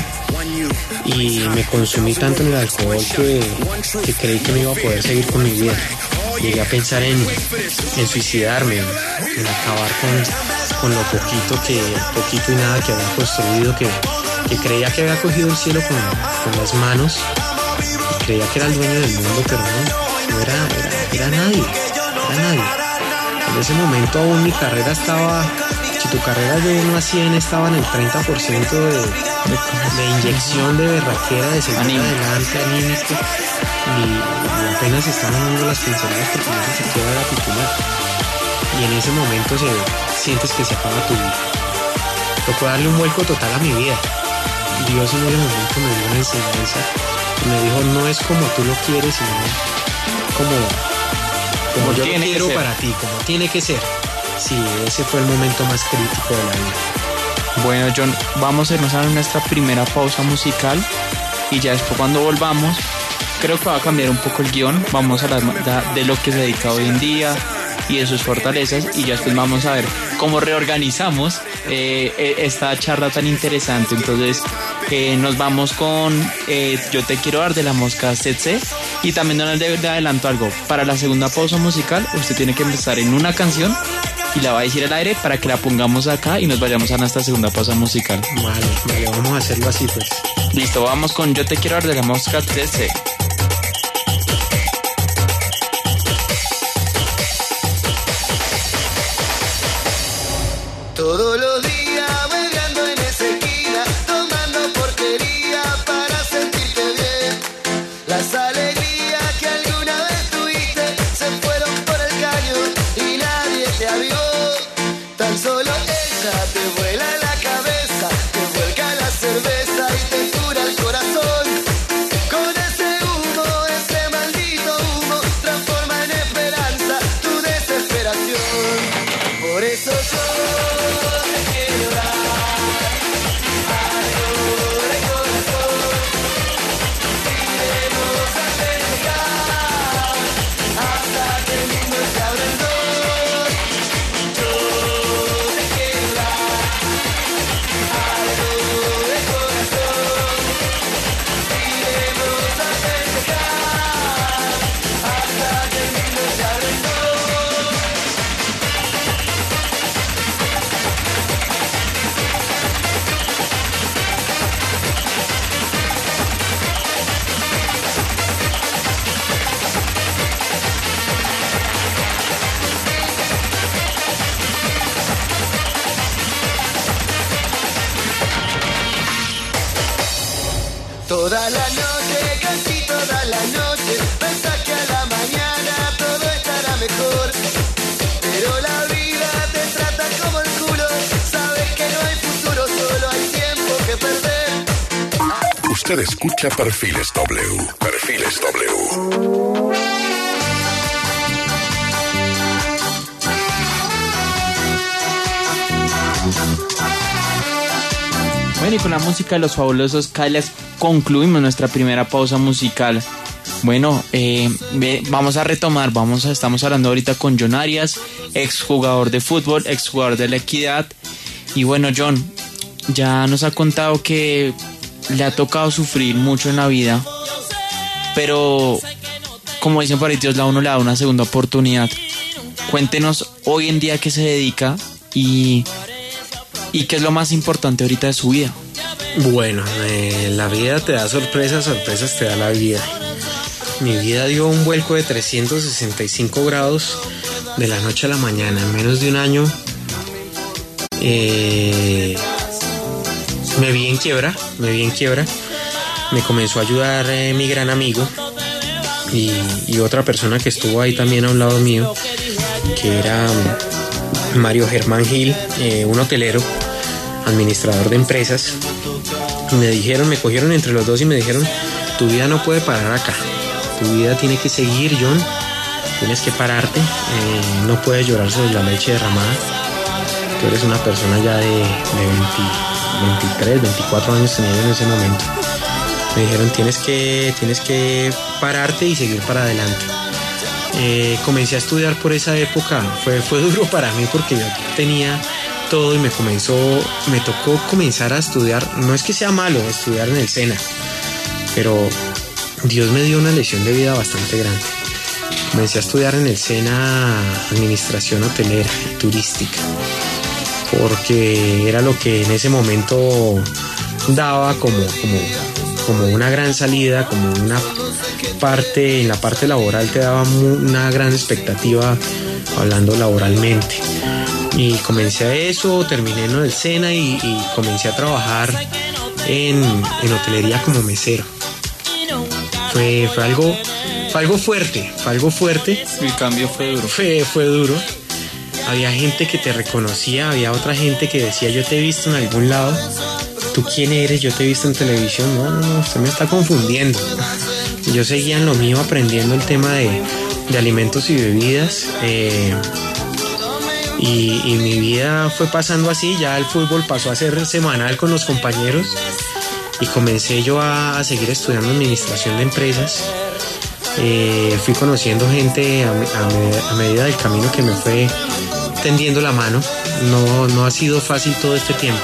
Y me consumí tanto en el alcohol que, que creí que no iba a poder seguir con mi vida. Llegué a pensar en, en suicidarme, en, en acabar con, con lo poquito que poquito y nada que había construido, que, que creía que había cogido el cielo con, con las manos y creía que era el dueño del mundo, pero no, no era, era, era nadie, era nadie. En ese momento aún mi carrera estaba, si tu carrera de uno a cien estaba en el treinta por ciento de, de, de inyección de berraquera, de seguir adelante, anímico, y, y apenas estaban dando las pinceladas porque no se siquiera era titular. Y en ese momento se, sientes que se acaba tu vida. Tocó darle un vuelco total a mi vida. Dios en ese momento me dio una enseñanza y me dijo, no es como tú lo quieres, sino como... como yo lo quiero para ti, como tiene que ser. Sí, ese fue el momento más crítico de la vida.
Bueno, John, vamos a irnos a nuestra primera pausa musical y ya después cuando volvamos, creo que va a cambiar un poco el guión. Vamos a hablar de lo que se dedica hoy en día y de sus fortalezas y ya después vamos a ver cómo reorganizamos eh, esta charla tan interesante. Entonces eh, nos vamos con eh, Yo te quiero dar de La Mosca Tsetse. Y también no le adelanto algo, para la segunda pausa musical usted tiene que empezar en una canción y la va a decir al aire para que la pongamos acá y nos vayamos a nuestra segunda pausa musical.
Vale, vale, vamos a hacerlo así pues.
Listo, vamos con Yo te quiero dar de La Mosca Tsetse.
Todos los días bailando en esa esquina, tomando porquería para sentirte bien. Las alegrías que alguna vez tuviste se fueron por el caño y nadie te avivó. Tan solo ella te vuela la cabeza, te vuelca la cerveza y te cura el corazón. Con ese humo, ese maldito humo, transforma en esperanza tu desesperación. Por eso yo toda la noche, casi toda la noche, pensás que a la mañana todo estará mejor. Pero la vida te trata como el culo, sabes que no hay futuro, solo hay tiempo que perder.
Usted escucha Perfiles W. Perfiles W.
Bueno, y con la música de los fabulosos Cadillacs concluimos nuestra primera pausa musical. Bueno, eh, ve, vamos a retomar, vamos a, estamos hablando ahorita con John Arias, exjugador de fútbol, exjugador de La Equidad. Y bueno, John, ya nos ha contado que le ha tocado sufrir mucho en la vida pero como dicen por ahí, Dios a uno le da una segunda oportunidad. Cuéntenos hoy en día qué se dedica y, y qué es lo más importante ahorita de su vida.
Bueno, eh, la vida te da sorpresas, sorpresas te da la vida. Mi vida dio un vuelco de trescientos sesenta y cinco grados de la noche a la mañana. En menos de un año eh, me vi en quiebra, me vi en quiebra. Me comenzó a ayudar eh, mi gran amigo y, y otra persona que estuvo ahí también a un lado mío, que era Mario Germán Gil, eh, un hotelero, administrador de empresas. Y me dijeron, me cogieron entre los dos y me dijeron: tu vida no puede parar acá, tu vida tiene que seguir, John, tienes que pararte, eh, no puedes llorar sobre la leche derramada, tú eres una persona ya de, de veinte, veintitrés, veinticuatro años tenía yo en ese momento. Me dijeron: tienes que, tienes que pararte y seguir para adelante. Eh, comencé a estudiar por esa época, fue, fue duro para mí porque yo tenía todo y me comenzó, me tocó comenzar a estudiar. No es que sea malo estudiar en el SENA, pero Dios me dio una lección de vida bastante grande. Comencé a estudiar en el SENA Administración Hotelera y Turística, porque era lo que en ese momento daba como, como, como una gran salida, como una parte, en la parte laboral te daba una gran expectativa hablando laboralmente. Y comencé a eso, terminé en el SENA y, y comencé a trabajar en, en hotelería como mesero. Fue, fue algo, fue algo fuerte, fue algo fuerte.
El cambio fue duro.
Fue, fue duro. Había gente que te reconocía, había otra gente que decía: yo te he visto en algún lado. ¿Tú quién eres? Yo te he visto en televisión. No, no, no, usted me está confundiendo. Yo seguía en lo mío aprendiendo el tema de, de alimentos y bebidas. Eh, y, y mi vida fue pasando así. Ya el fútbol pasó a ser semanal con los compañeros. Y comencé yo a, a seguir estudiando administración de empresas. Eh, fui conociendo gente a, a, a medida del camino que me fue tendiendo la mano. No, no ha sido fácil todo este tiempo.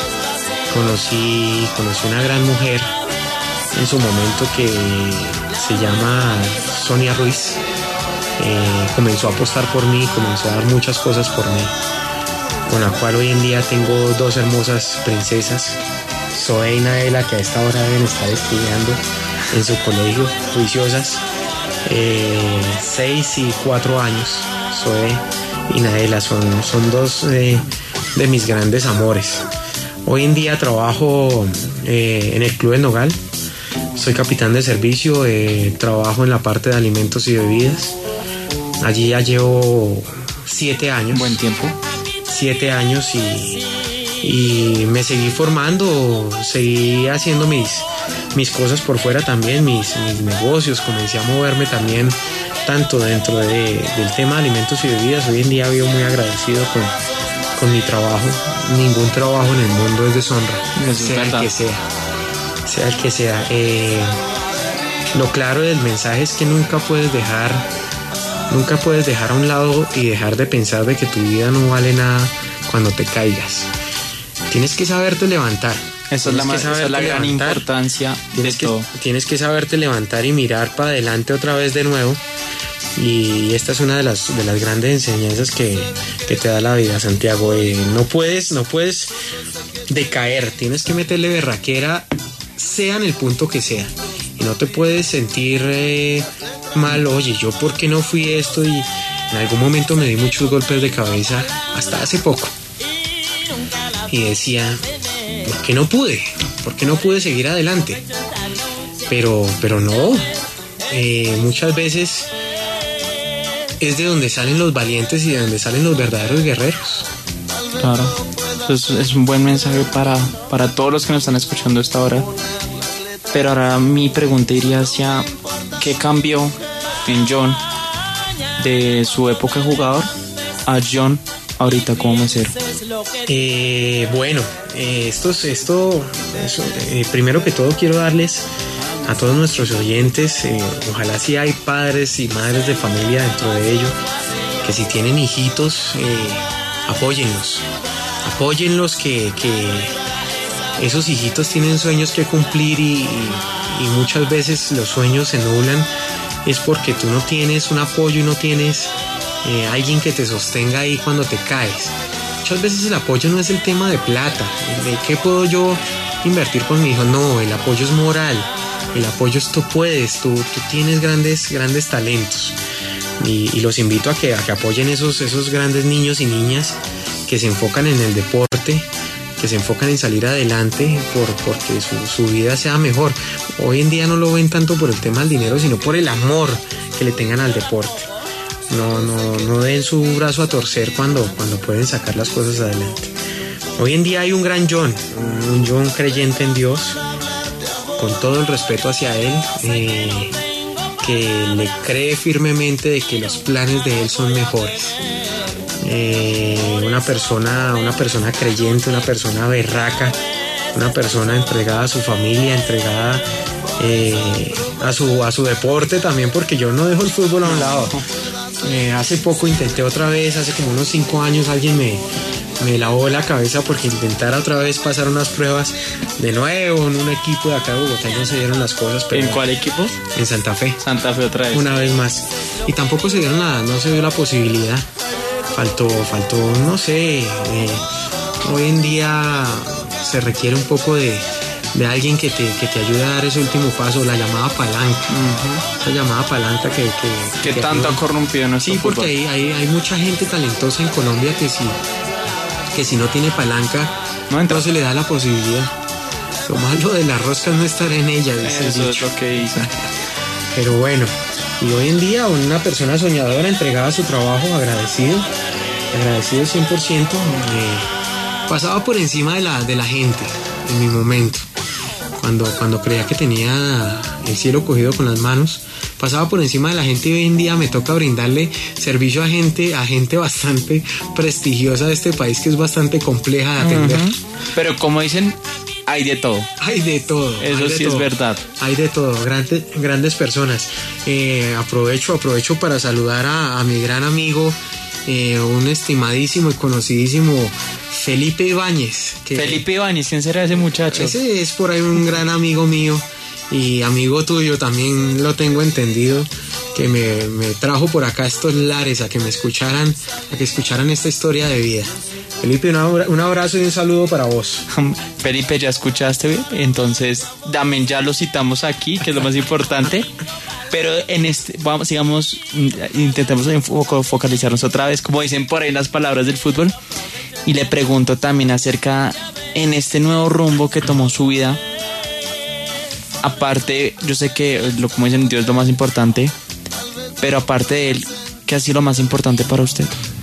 Conocí, conocí una gran mujer en su momento que se llama Sonia Ruiz. Eh, comenzó a apostar por mí, comenzó a dar muchas cosas por mí, con la cual hoy en día tengo dos hermosas princesas, Zoe y Naela, que a esta hora deben estar estudiando en su colegio, juiciosas, eh, seis y cuatro años. Zoe y Naela son, son dos eh, de mis grandes amores. Hoy en día trabajo eh, en el Club del Nogal, soy capitán de servicio, eh, trabajo en la parte de alimentos y bebidas. Allí ya llevo siete años.
Buen tiempo.
Siete años y, y me seguí formando, seguí haciendo mis, mis cosas por fuera también, mis, mis negocios. Comencé a moverme también tanto dentro de, del tema de alimentos y bebidas. Hoy en día vivo muy agradecido con, con mi trabajo. Ningún trabajo en el mundo es deshonra,
Eso
sea
es
el que sea, sea el que sea. Eh, lo claro del mensaje es que nunca puedes dejar, nunca puedes dejar a un lado y dejar de pensar de que tu vida no vale nada cuando te caigas. Tienes que saberte levantar.
Esa es la,
Tienes que
esa es la gran
levantar.
importancia
Tienes
de
que,
todo.
tienes que saberte levantar y mirar para adelante otra vez de nuevo. Y esta es una de las, de las grandes enseñanzas que, que te da la vida, Santiago. Eh, no puedes, no puedes decaer, tienes que meterle berraquera, sea en el punto que sea. Y no te puedes sentir eh, mal, oye, yo por qué no fui esto, y en algún momento me di muchos golpes de cabeza hasta hace poco. Y decía, ¿por qué no pude? ¿Por qué no pude seguir adelante? Pero, pero no, eh, muchas veces es de donde salen los valientes y de donde salen los verdaderos guerreros.
Claro, es, es un buen mensaje para, para todos los que nos están escuchando a esta hora. Pero ahora mi pregunta iría hacia ¿qué cambió en John de su época de jugador a John ahorita como mesero?
Eh, bueno, eh, esto, esto eso, eh, primero que todo quiero darles a todos nuestros oyentes, eh, ojalá si hay padres y madres de familia dentro de ello, que si tienen hijitos, eh, apóyenlos, apóyenlos que, que esos hijitos tienen sueños que cumplir y, y, y muchas veces los sueños se nublan es porque tú no tienes un apoyo y no tienes eh, alguien que te sostenga ahí cuando te caes. Muchas veces el apoyo no es el tema de plata, de qué puedo yo invertir con mi hijo, no, el apoyo es moral, el apoyo es tú puedes, tú, tú tienes grandes, grandes talentos. Y, y los invito a que, a que apoyen esos, esos grandes niños y niñas que se enfocan en el deporte, que se enfocan en salir adelante por, porque su, su vida sea mejor. Hoy en día no lo ven tanto por el tema del dinero, sino por el amor que le tengan al deporte. No, no, no den su brazo a torcer cuando, cuando pueden sacar las cosas adelante. Hoy en día hay un gran John, un John creyente en Dios, con todo el respeto hacia él, eh, que le cree firmemente de que los planes de él son mejores. Eh, una persona, una persona creyente, una persona berraca, una persona entregada a su familia, entregada eh, a su a su deporte también, porque yo no dejo el fútbol a un lado. Eh, hace poco intenté otra vez, hace como unos cinco años alguien me, me lavó la cabeza porque intentara otra vez pasar unas pruebas de nuevo en un equipo de acá de Bogotá y no se dieron las cosas. Pero
¿en cuál equipo?
En Santa Fe.
Santa Fe otra vez.
Una vez más. Y tampoco se dieron nada, no se dio la posibilidad. Faltó, faltó, no sé, eh, hoy en día se requiere un poco de, de alguien que te, que te ayude a dar ese último paso, la llamada palanca. Uh-huh. Esa llamada palanca que...
Que,
que
tanto ha corrompido nuestro
sí,
fútbol.
porque hay, hay, hay mucha gente talentosa en Colombia que si, que si no tiene palanca, no, no se le da la posibilidad. Lo malo de la rosca es no estar en ella, dice el dicho.
Eso es lo que dice.
Pero bueno, y hoy en día una persona soñadora, entregada a su trabajo, agradecido, agradecido cien por ciento, eh, pasaba por encima de la, de la gente en mi momento, cuando, cuando creía que tenía el cielo cogido con las manos, pasaba por encima de la gente y hoy en día me toca brindarle servicio a gente, a gente bastante prestigiosa de este país que es bastante compleja de atender.
Uh-huh. Pero como dicen, hay de todo.
Hay de todo.
Eso
de
sí
todo.
Es verdad.
Hay de todo, grandes, grandes personas. Eh, aprovecho, aprovecho para saludar a, a mi gran amigo, eh, un estimadísimo y conocidísimo Felipe Ibáñez. Que
Felipe Ibáñez, ¿quién será ese muchacho?
Ese es por ahí un gran amigo mío y amigo tuyo, también lo tengo entendido, que me, me trajo por acá a estos lares a que me escucharan, a que escucharan esta historia de vida. Felipe, un abrazo y un saludo para vos.
Felipe, ya escuchaste, entonces también ya lo citamos aquí, que es lo más importante. Pero en este, vamos, sigamos, intentemos focalizarnos otra vez, como dicen por ahí las palabras del fútbol. Y le pregunto también acerca, en este nuevo rumbo que tomó su vida, aparte, yo sé que, lo como dicen, Dios es lo más importante, pero aparte de él, ¿qué ha sido lo más importante para usted?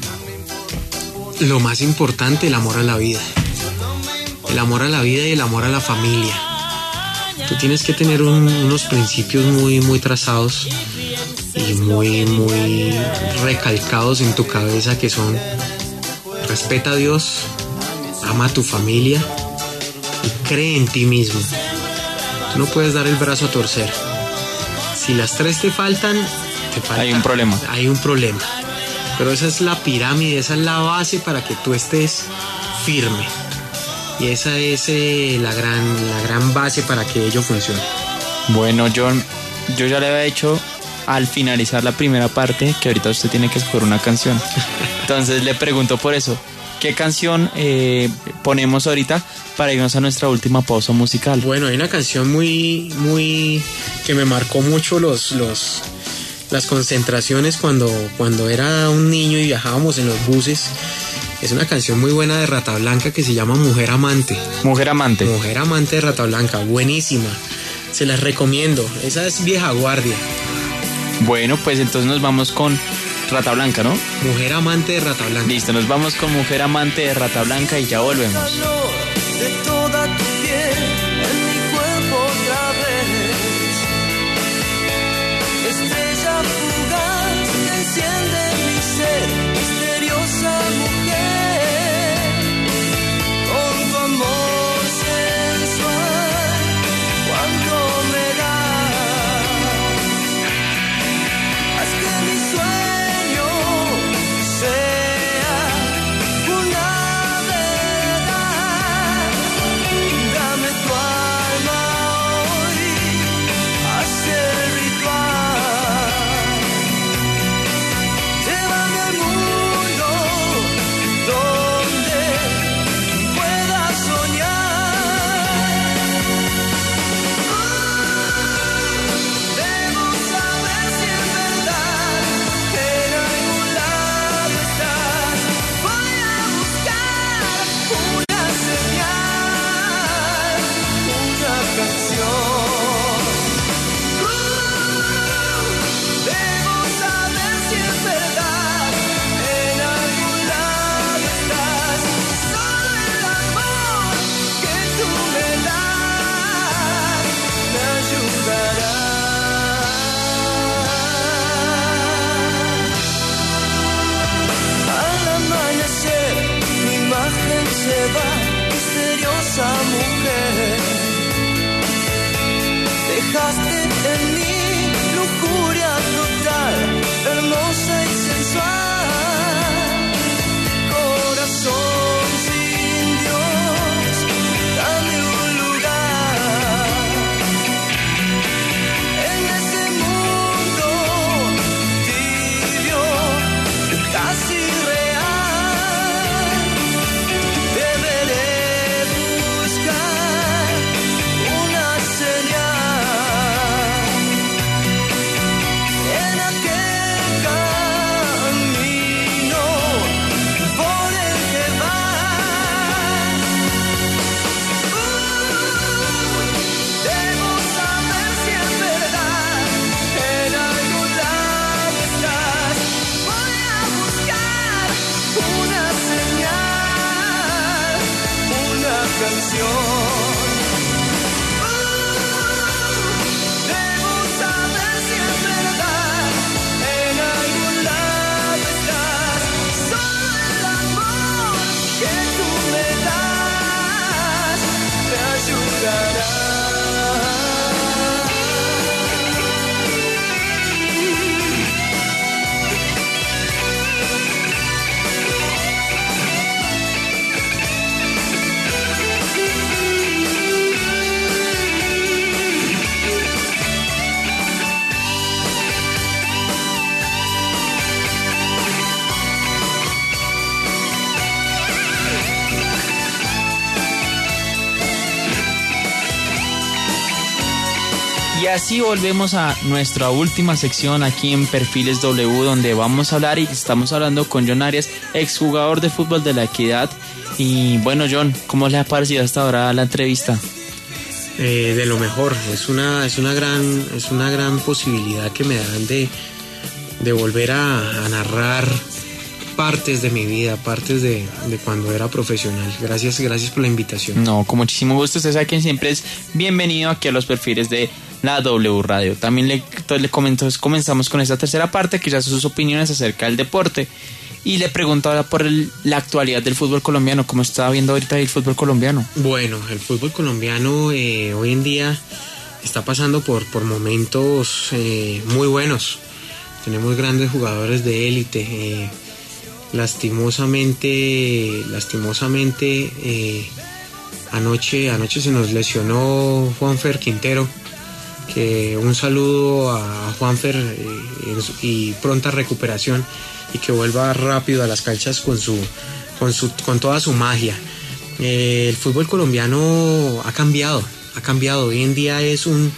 Lo más importante, el amor a la vida. El amor a la vida y el amor a la familia. Tú tienes que tener un, unos principios muy, muy trazados y muy, muy recalcados en tu cabeza, que son: respeta a Dios, ama a tu familia y cree en ti mismo. Tú no puedes dar el brazo a torcer. Si las tres te faltan, te falta,
hay un problema.
Hay un problema. Pero esa es la pirámide, esa es la base para que tú estés firme. Y esa es eh, la gran, la gran base para que ello funcione.
Bueno, John, yo ya le había dicho al finalizar la primera parte que ahorita usted tiene que escoger una canción. Entonces le pregunto por eso, ¿qué canción eh, ponemos ahorita para irnos a nuestra última pausa musical?
Bueno, hay una canción muy, muy, que me marcó mucho los, los, las concentraciones cuando, cuando era un niño y viajábamos en los buses. Es una canción muy buena de Rata Blanca que se llama Mujer Amante.
Mujer Amante.
Mujer Amante de Rata Blanca, buenísima. Se las recomiendo. Esa es vieja guardia.
Bueno, pues entonces nos vamos con Rata Blanca, ¿no?
Mujer Amante de Rata Blanca.
Listo, nos vamos con Mujer Amante de Rata Blanca y ya volvemos.
De toda tu piel en mi cuerpo otra vez. Estrella fugaz que enciende mi ser, misteriosa mujer, con tu amor sensual, cuánto me das. Haz que mi sueño sea una verdad. Dame tu alma hoy, en mi lujuria total, hermosa y sensual. Corazón sin Dios, dame un lugar en ese mundo tibio, casi real. Deberé buscar una señal en aquel camino por el que vas. Uh, debo saber si es verdad, en algún lado estás. Voy a buscar una señal, una canción. Debo saber si es verdad, en algún lado estás. Solo el amor que tú me das me ayudará.
Y así volvemos a nuestra última sección aquí en Perfiles W, donde vamos a hablar y estamos hablando con John Arias, exjugador de fútbol de La Equidad. Y bueno, John, ¿cómo le ha parecido hasta ahora la entrevista?
Eh, de lo mejor, es una, es una gran, es una gran posibilidad que me dan de, de volver a, a narrar partes de mi vida, partes de, de cuando era profesional. Gracias, gracias por la invitación.
No, con muchísimo gusto. Usted sabe que siempre es bienvenido aquí a los perfiles de la W Radio. También le, le comento, comenzamos con esta tercera parte, que ya son sus opiniones acerca del deporte. Y le pregunto ahora por el, la actualidad del fútbol colombiano. ¿Cómo está viendo ahorita el fútbol colombiano?
Bueno, el fútbol colombiano eh, hoy en día está pasando por, por momentos eh, muy buenos. Tenemos grandes jugadores de élite. Eh, lastimosamente, lastimosamente eh, anoche, anoche se nos lesionó Juanfer Quintero. Que un saludo a Juanfer eh, y pronta recuperación, y que vuelva rápido a las canchas con su con su con toda su magia. Eh, el fútbol colombiano ha cambiado, ha cambiado. Hoy en día es un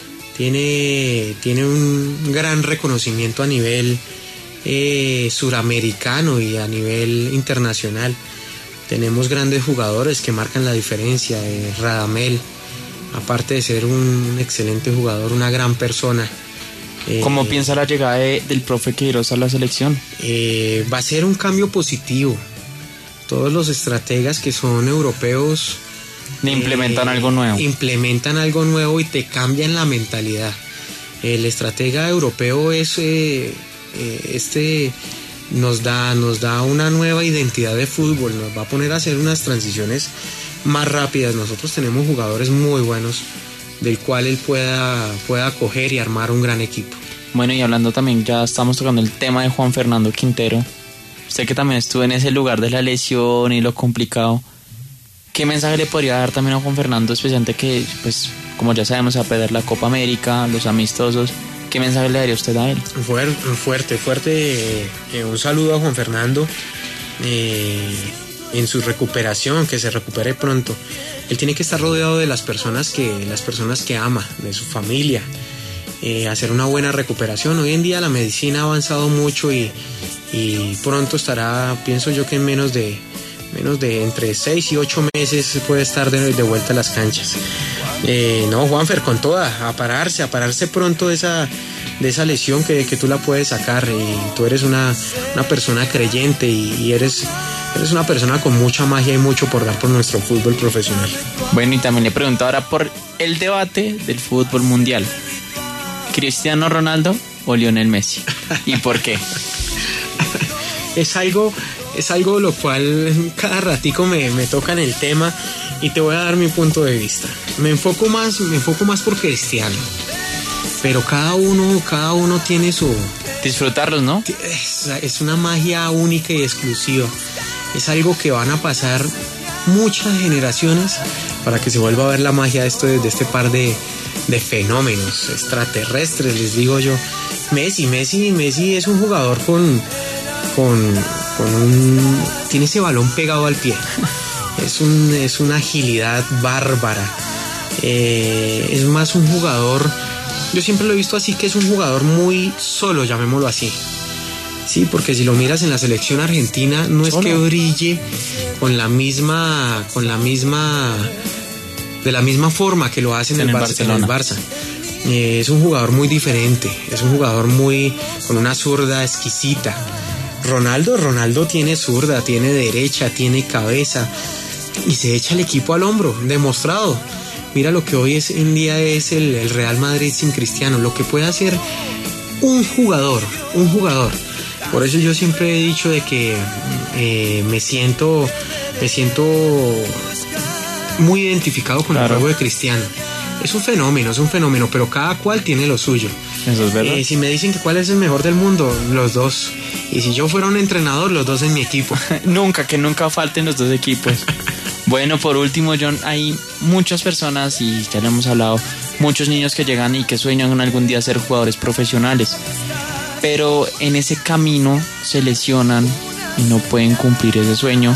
tiene tiene un gran reconocimiento a nivel eh, suramericano y a nivel internacional. Tenemos grandes jugadores que marcan la diferencia. Eh, Radamel, aparte de ser un excelente jugador, una gran persona.
¿Cómo
Eh,
piensa la llegada de, del profe Queiroz a la selección?
Eh, va a ser un cambio positivo. Todos los estrategas que son europeos
Le implementan
eh,
algo nuevo.
Implementan algo nuevo y te cambian la mentalidad. El estratega europeo es eh, eh, este nos da nos da una nueva identidad de fútbol, nos va a poner a hacer unas transiciones más rápidas. Nosotros tenemos jugadores muy buenos del cual él pueda pueda coger y armar un gran equipo.
Bueno, y hablando también, ya estamos tocando el tema de Juan Fernando Quintero. Usted que también estuvo en ese lugar de la lesión y lo complicado, ¿qué mensaje le podría dar también a Juan Fernando, especialmente que, pues, como ya sabemos, a perder la Copa América, los amistosos? ¿Qué mensaje le daría usted a él?
Fuerte, fuerte, fuerte. Eh, un saludo a Juan Fernando eh, en su recuperación, que se recupere pronto. Él tiene que estar rodeado de las personas que, las personas que ama, de su familia. Eh, hacer una buena recuperación. Hoy en día la medicina ha avanzado mucho y, y pronto estará, pienso yo que en menos de menos de entre seis y ocho meses puede estar de, de vuelta a las canchas. Eh, no, Juanfer, con toda, a pararse, a pararse pronto de esa, de esa lesión que, que tú la puedes sacar. Y tú eres una, una persona creyente y, y eres, eres una persona con mucha magia y mucho por dar por nuestro fútbol profesional.
Bueno, y también le pregunto ahora por el debate del fútbol mundial. ¿Cristiano Ronaldo o Lionel Messi? ¿Y por qué?
Es algo, es algo lo cual cada ratico me, me tocan el tema y te voy a dar mi punto de vista. Me enfoco más, me enfoco más por Cristiano. pero cada uno, cada uno tiene su...
Disfrutarlos, ¿no?
Es, es una magia única y exclusiva. Es algo que van a pasar muchas generaciones para que se vuelva a ver la magia de, esto, de este par de, de fenómenos extraterrestres, les digo yo. Messi, Messi, Messi es un jugador con, con, con un... tiene ese balón pegado al pie. Es, un, es una agilidad bárbara. Eh, es más un jugador... Yo siempre lo he visto así, que es un jugador muy solo, llamémoslo así. Sí, porque si lo miras en la selección argentina, no es que brille con la misma, con la misma, de la misma forma que lo hace en, en el, el, Barça, en el Barça. Eh, es un jugador muy diferente, es un jugador muy, con una zurda exquisita. Ronaldo, Ronaldo tiene zurda, tiene derecha, tiene cabeza y se echa el equipo al hombro, demostrado. Mira lo que hoy es, en día es el, el Real Madrid sin Cristiano, lo que puede hacer un jugador, un jugador. Por eso yo siempre he dicho de que eh, me siento, me siento muy identificado con claro. el juego de Cristiano. Es un fenómeno, es un fenómeno, pero cada cual tiene lo suyo.
Eso es verdad.
Eh, si me dicen que cuál es el mejor del mundo, los dos. Y si yo fuera un entrenador, los dos en mi equipo.
Nunca, que nunca falten los dos equipos. Bueno, por último, John, hay muchas personas, y ya lo hemos hablado, muchos niños que llegan y que sueñan algún día ser jugadores profesionales, pero en ese camino se lesionan y no pueden cumplir ese sueño.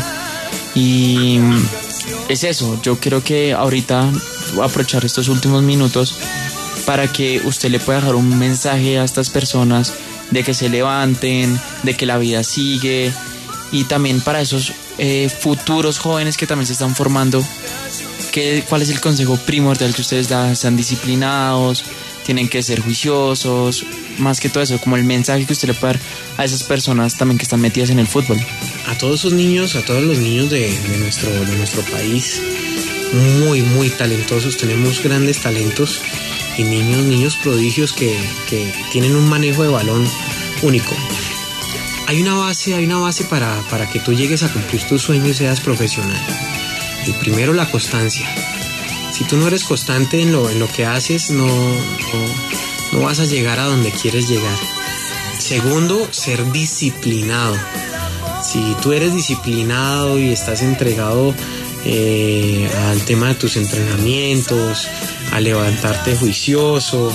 Y es eso, yo creo que ahorita voy a aprovechar estos últimos minutos para que usted le pueda dejar un mensaje a estas personas de que se levanten, de que la vida sigue, y también para esos eh, futuros jóvenes que también se están formando, que, ¿cuál es el consejo primordial que ustedes dan? Sean disciplinados, tienen que ser juiciosos, más que todo eso, como el mensaje que usted le puede dar a esas personas también que están metidas en el fútbol.
A todos esos niños, a todos los niños de, de, nuestro, de nuestro país, muy, muy talentosos, tenemos grandes talentos y niños, niños prodigios que, que tienen un manejo de balón único. Hay una base, hay una base para, para que tú llegues a cumplir tus sueños y seas profesional. El primero, la constancia. Si tú no eres constante en lo, en lo que haces, no, no, no vas a llegar a donde quieres llegar. Segundo, ser disciplinado. Si tú eres disciplinado y estás entregado eh, al tema de tus entrenamientos, a levantarte juicioso,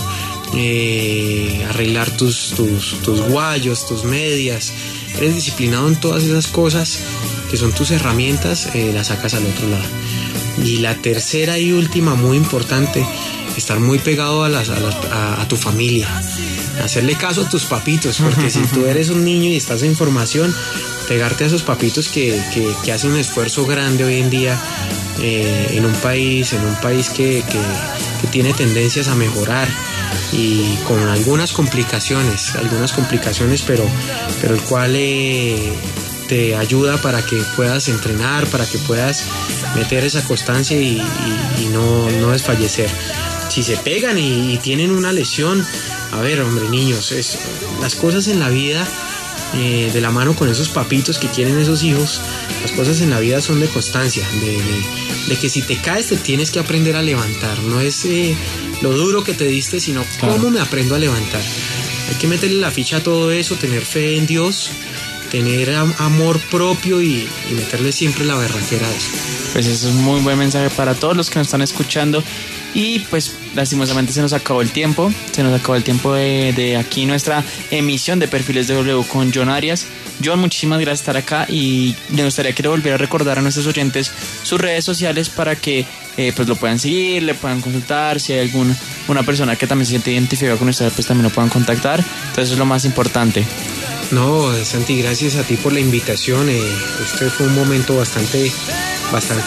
eh, arreglar tus, tus, tus guayos, tus medias, eres disciplinado en todas esas cosas que son tus herramientas, eh, las sacas al otro lado. Y la tercera y última, muy importante, estar muy pegado a, las, a, las, a, a tu familia, hacerle caso a tus papitos, porque si tú eres un niño y estás en formación, pegarte a esos papitos que, que, que hacen un esfuerzo grande hoy en día eh, en un país, en un país que, que, que tiene tendencias a mejorar y con algunas complicaciones, algunas complicaciones, pero, pero el cual eh, te ayuda para que puedas entrenar, para que puedas meter esa constancia y, y, y no, no desfallecer. Si se pegan y, y tienen una lesión, a ver, hombre, niños, es, las cosas en la vida, eh, de la mano con esos papitos que quieren esos hijos, las cosas en la vida son de constancia, de, de, de que si te caes te tienes que aprender a levantar, no es eh, lo duro que te diste, sino claro, cómo me aprendo a levantar. Hay que meterle la ficha a todo eso, tener fe en Dios, tener am- amor propio y, y meterle siempre la berraquera a eso.
Pues eso es un muy buen mensaje para todos los que nos están escuchando. Y pues lastimosamente se nos acabó el tiempo, se nos acabó el tiempo de, de aquí nuestra emisión de Perfiles W con John Arias. John, muchísimas gracias por estar acá y me gustaría que le volviera a recordar a nuestros oyentes sus redes sociales para que eh, pues lo puedan seguir, le puedan consultar, si hay alguna una persona que también se siente identificada con usted, pues también lo puedan contactar. Entonces eso es lo más importante.
No, Santi, gracias a ti por la invitación. Eh, este fue un momento bastante, bastante